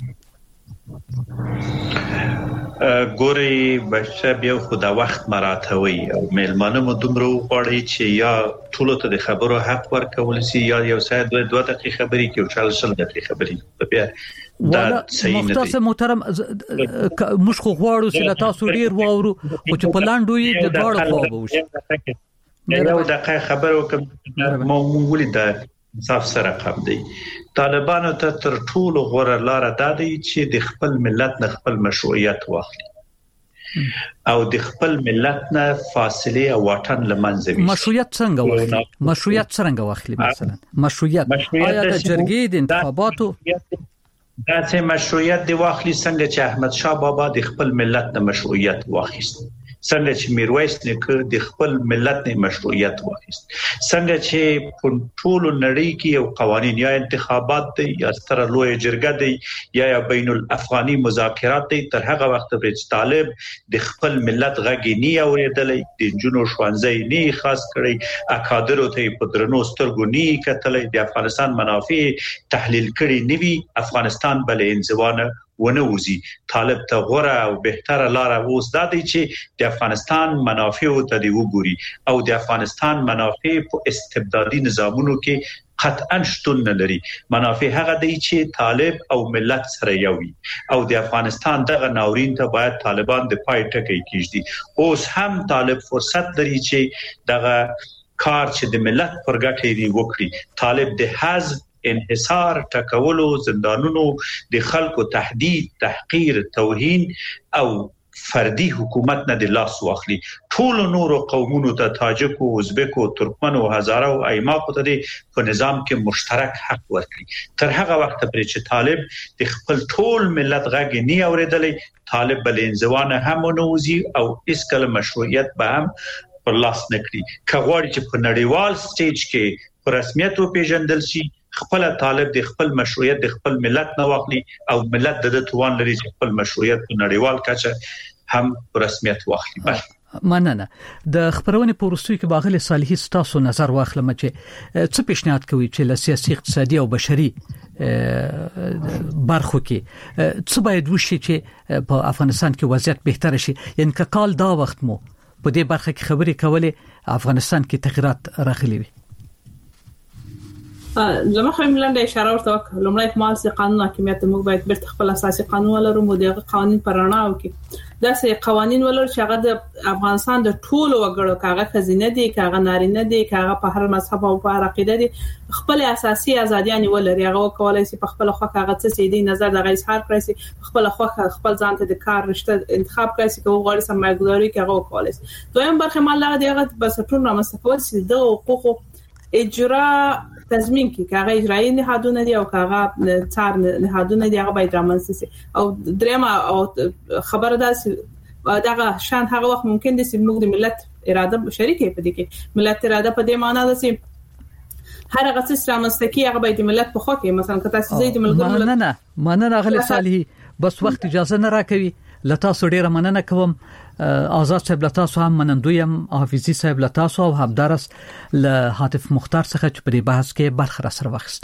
ګوري بشه بیا خو دا وخت مراتوي او میلمانه مو دومره وغواړي چې یا ټول ته د خبرو حق ورکول شي یا یو ساعت 2 دقیقې خبرې کې او 40 دقیقې خبرې بیا دا صحیح نه دی. مختصر محترم موږ خو غواړو چې تاسو ډیر واورو او چې په لاندو یې د دواړو خوا به وشي. یو دقیقه خبرو کوم مو ولید انصاف سره قام دی. طالبانو ته تر ټولو غوره لار ده چې د خپل ملت نه خپل مشروعیت واخلي او د خپل ملت نه فاصله او واټن لمنځه وي. مشروعیت څنګه واخلي؟ مشروعیت څنګه واخلي؟ مثلا مشروعیت آیا د جرګې د انتخاباتو دا چې مشروعیت دی واخلي څنګه چې احمد شاه بابا د خپل ملت نه مشروعیت واخیست، څنګه چې میرویس نیکه د خپل ملت نه مشروعیت واخیست، څنګه چې په ټولو نړۍ کې یو قوانين یا انتخابات دي یا ستره لوی جرګه دي یا بین الافغاني مذاکرات دي، تر هغه وخت پورې طالب د خپل ملت غږی نه اوریدلې، د جنو شوانځي نه خاص کړي، اکادرو ته په درنو سترګو نه کتلې، د افغانستان منافع تحلیل کړي نیوي، افغانستان بل انځوانه ونوزي. طالب ته غوره او بهتره لار اوس دا دی چې د افغانستان منافع ته دی وګوري او د افغانستان منافع په استبدادي نظامونو کې قطعا شتون نه لري. منافع هغه دی چې طالب او ملت سره یوي او د افغانستان دغه ناورین ته باید طالبان د پای ټکی کیږي. اوس هم طالب فرصت لري چې دغه کار چې د ملت پر ګټه دی وکړي. طالب د حزب انحصار، ټکولو، زندانونو، د خلکو تهدید، تحقیر، توهین او فردي حکومت نه د لاس واخلي. ټول نور قومونو ته تاجکو، ازبکو، ترکمنو، هزاره او ایماقو ته په نظام کې مشترک حق ورکړي. تر هغه وخت پورې چې طالب د خپل ټول ملت غږ نه اوریدلې، طالب بل انځوانه هم نوځي او اسکل مشروعیت به هم پر لاس نکړي. کغوړي چې په نړیوال سټیج کې په رسمیت وپیژندل شي، خپل طالب د خپل مشروعیت د خپل ملت نه واخلي او ملت د توان لري چې خپل مشروعیت په نړیوال کچه هم رسمیت واخلي. مننه. د خبرونه په وروستیو کې باغله صالحي ستاسو نظر واخلم چې څه پیشنهاد کوي چې له سیاسي، اقتصادي او بشري برخو کې څه باید وشي چې په افغانستان کې وضعیت بهتر شي؟ یعنی که کال دا وخت مو په دې برخه کې خبرې کولې افغانستان کې تغیرات راغلي وي. لما خلينا لاندې اشاره ورته وکړه لومړی کمال سي قانون حاکمیت موږ باید بیرته خپل اساسي قانون ولرو مو دغه قوانين پرانا او کې داسې قوانين ولر چې هغه د افغانستان د ټولو وګړو کاغه خزینه دي کاغه نارینه دي کاغه په هر مذهب او په هر عقیده دي خپل اساسي ازاديان ولري هغه کولای شي په خپل خو کاغه څه سي دي نظر د غیر اظهار کړی شي خپل خو خپل ځان ته د کار رشته انتخاب کړی شي کوم غوړي سمګداري کاغه کولای شي دویم برخه مال هغه دغه بس ټول رامسکول شي د حقوق اجرا تضمین کی کاغه اجرایی نهادونه دي او کاغه څار نهادونه دي هغه باید رامنځته شي او درېما او خبره ده دغه شان هغه وخت ممکن دي چې موږ د ملت اراده شریکه پدې کې ملت اراده په دې معنی ده چې هر هغه څه رامنځته کی هغه باید ملت په خو کې مثلا کته چې د ملګرو مننه غلی صالحي بس وخت اجازه نه راکوي لتاسو ډیره مننه کوم آزاد صاحب لتاسو هم منندویم حافظي صاحب لتاسو او همدارس له حاتف مختار څخه چې په دې بحث کې برخه را سره واخیسته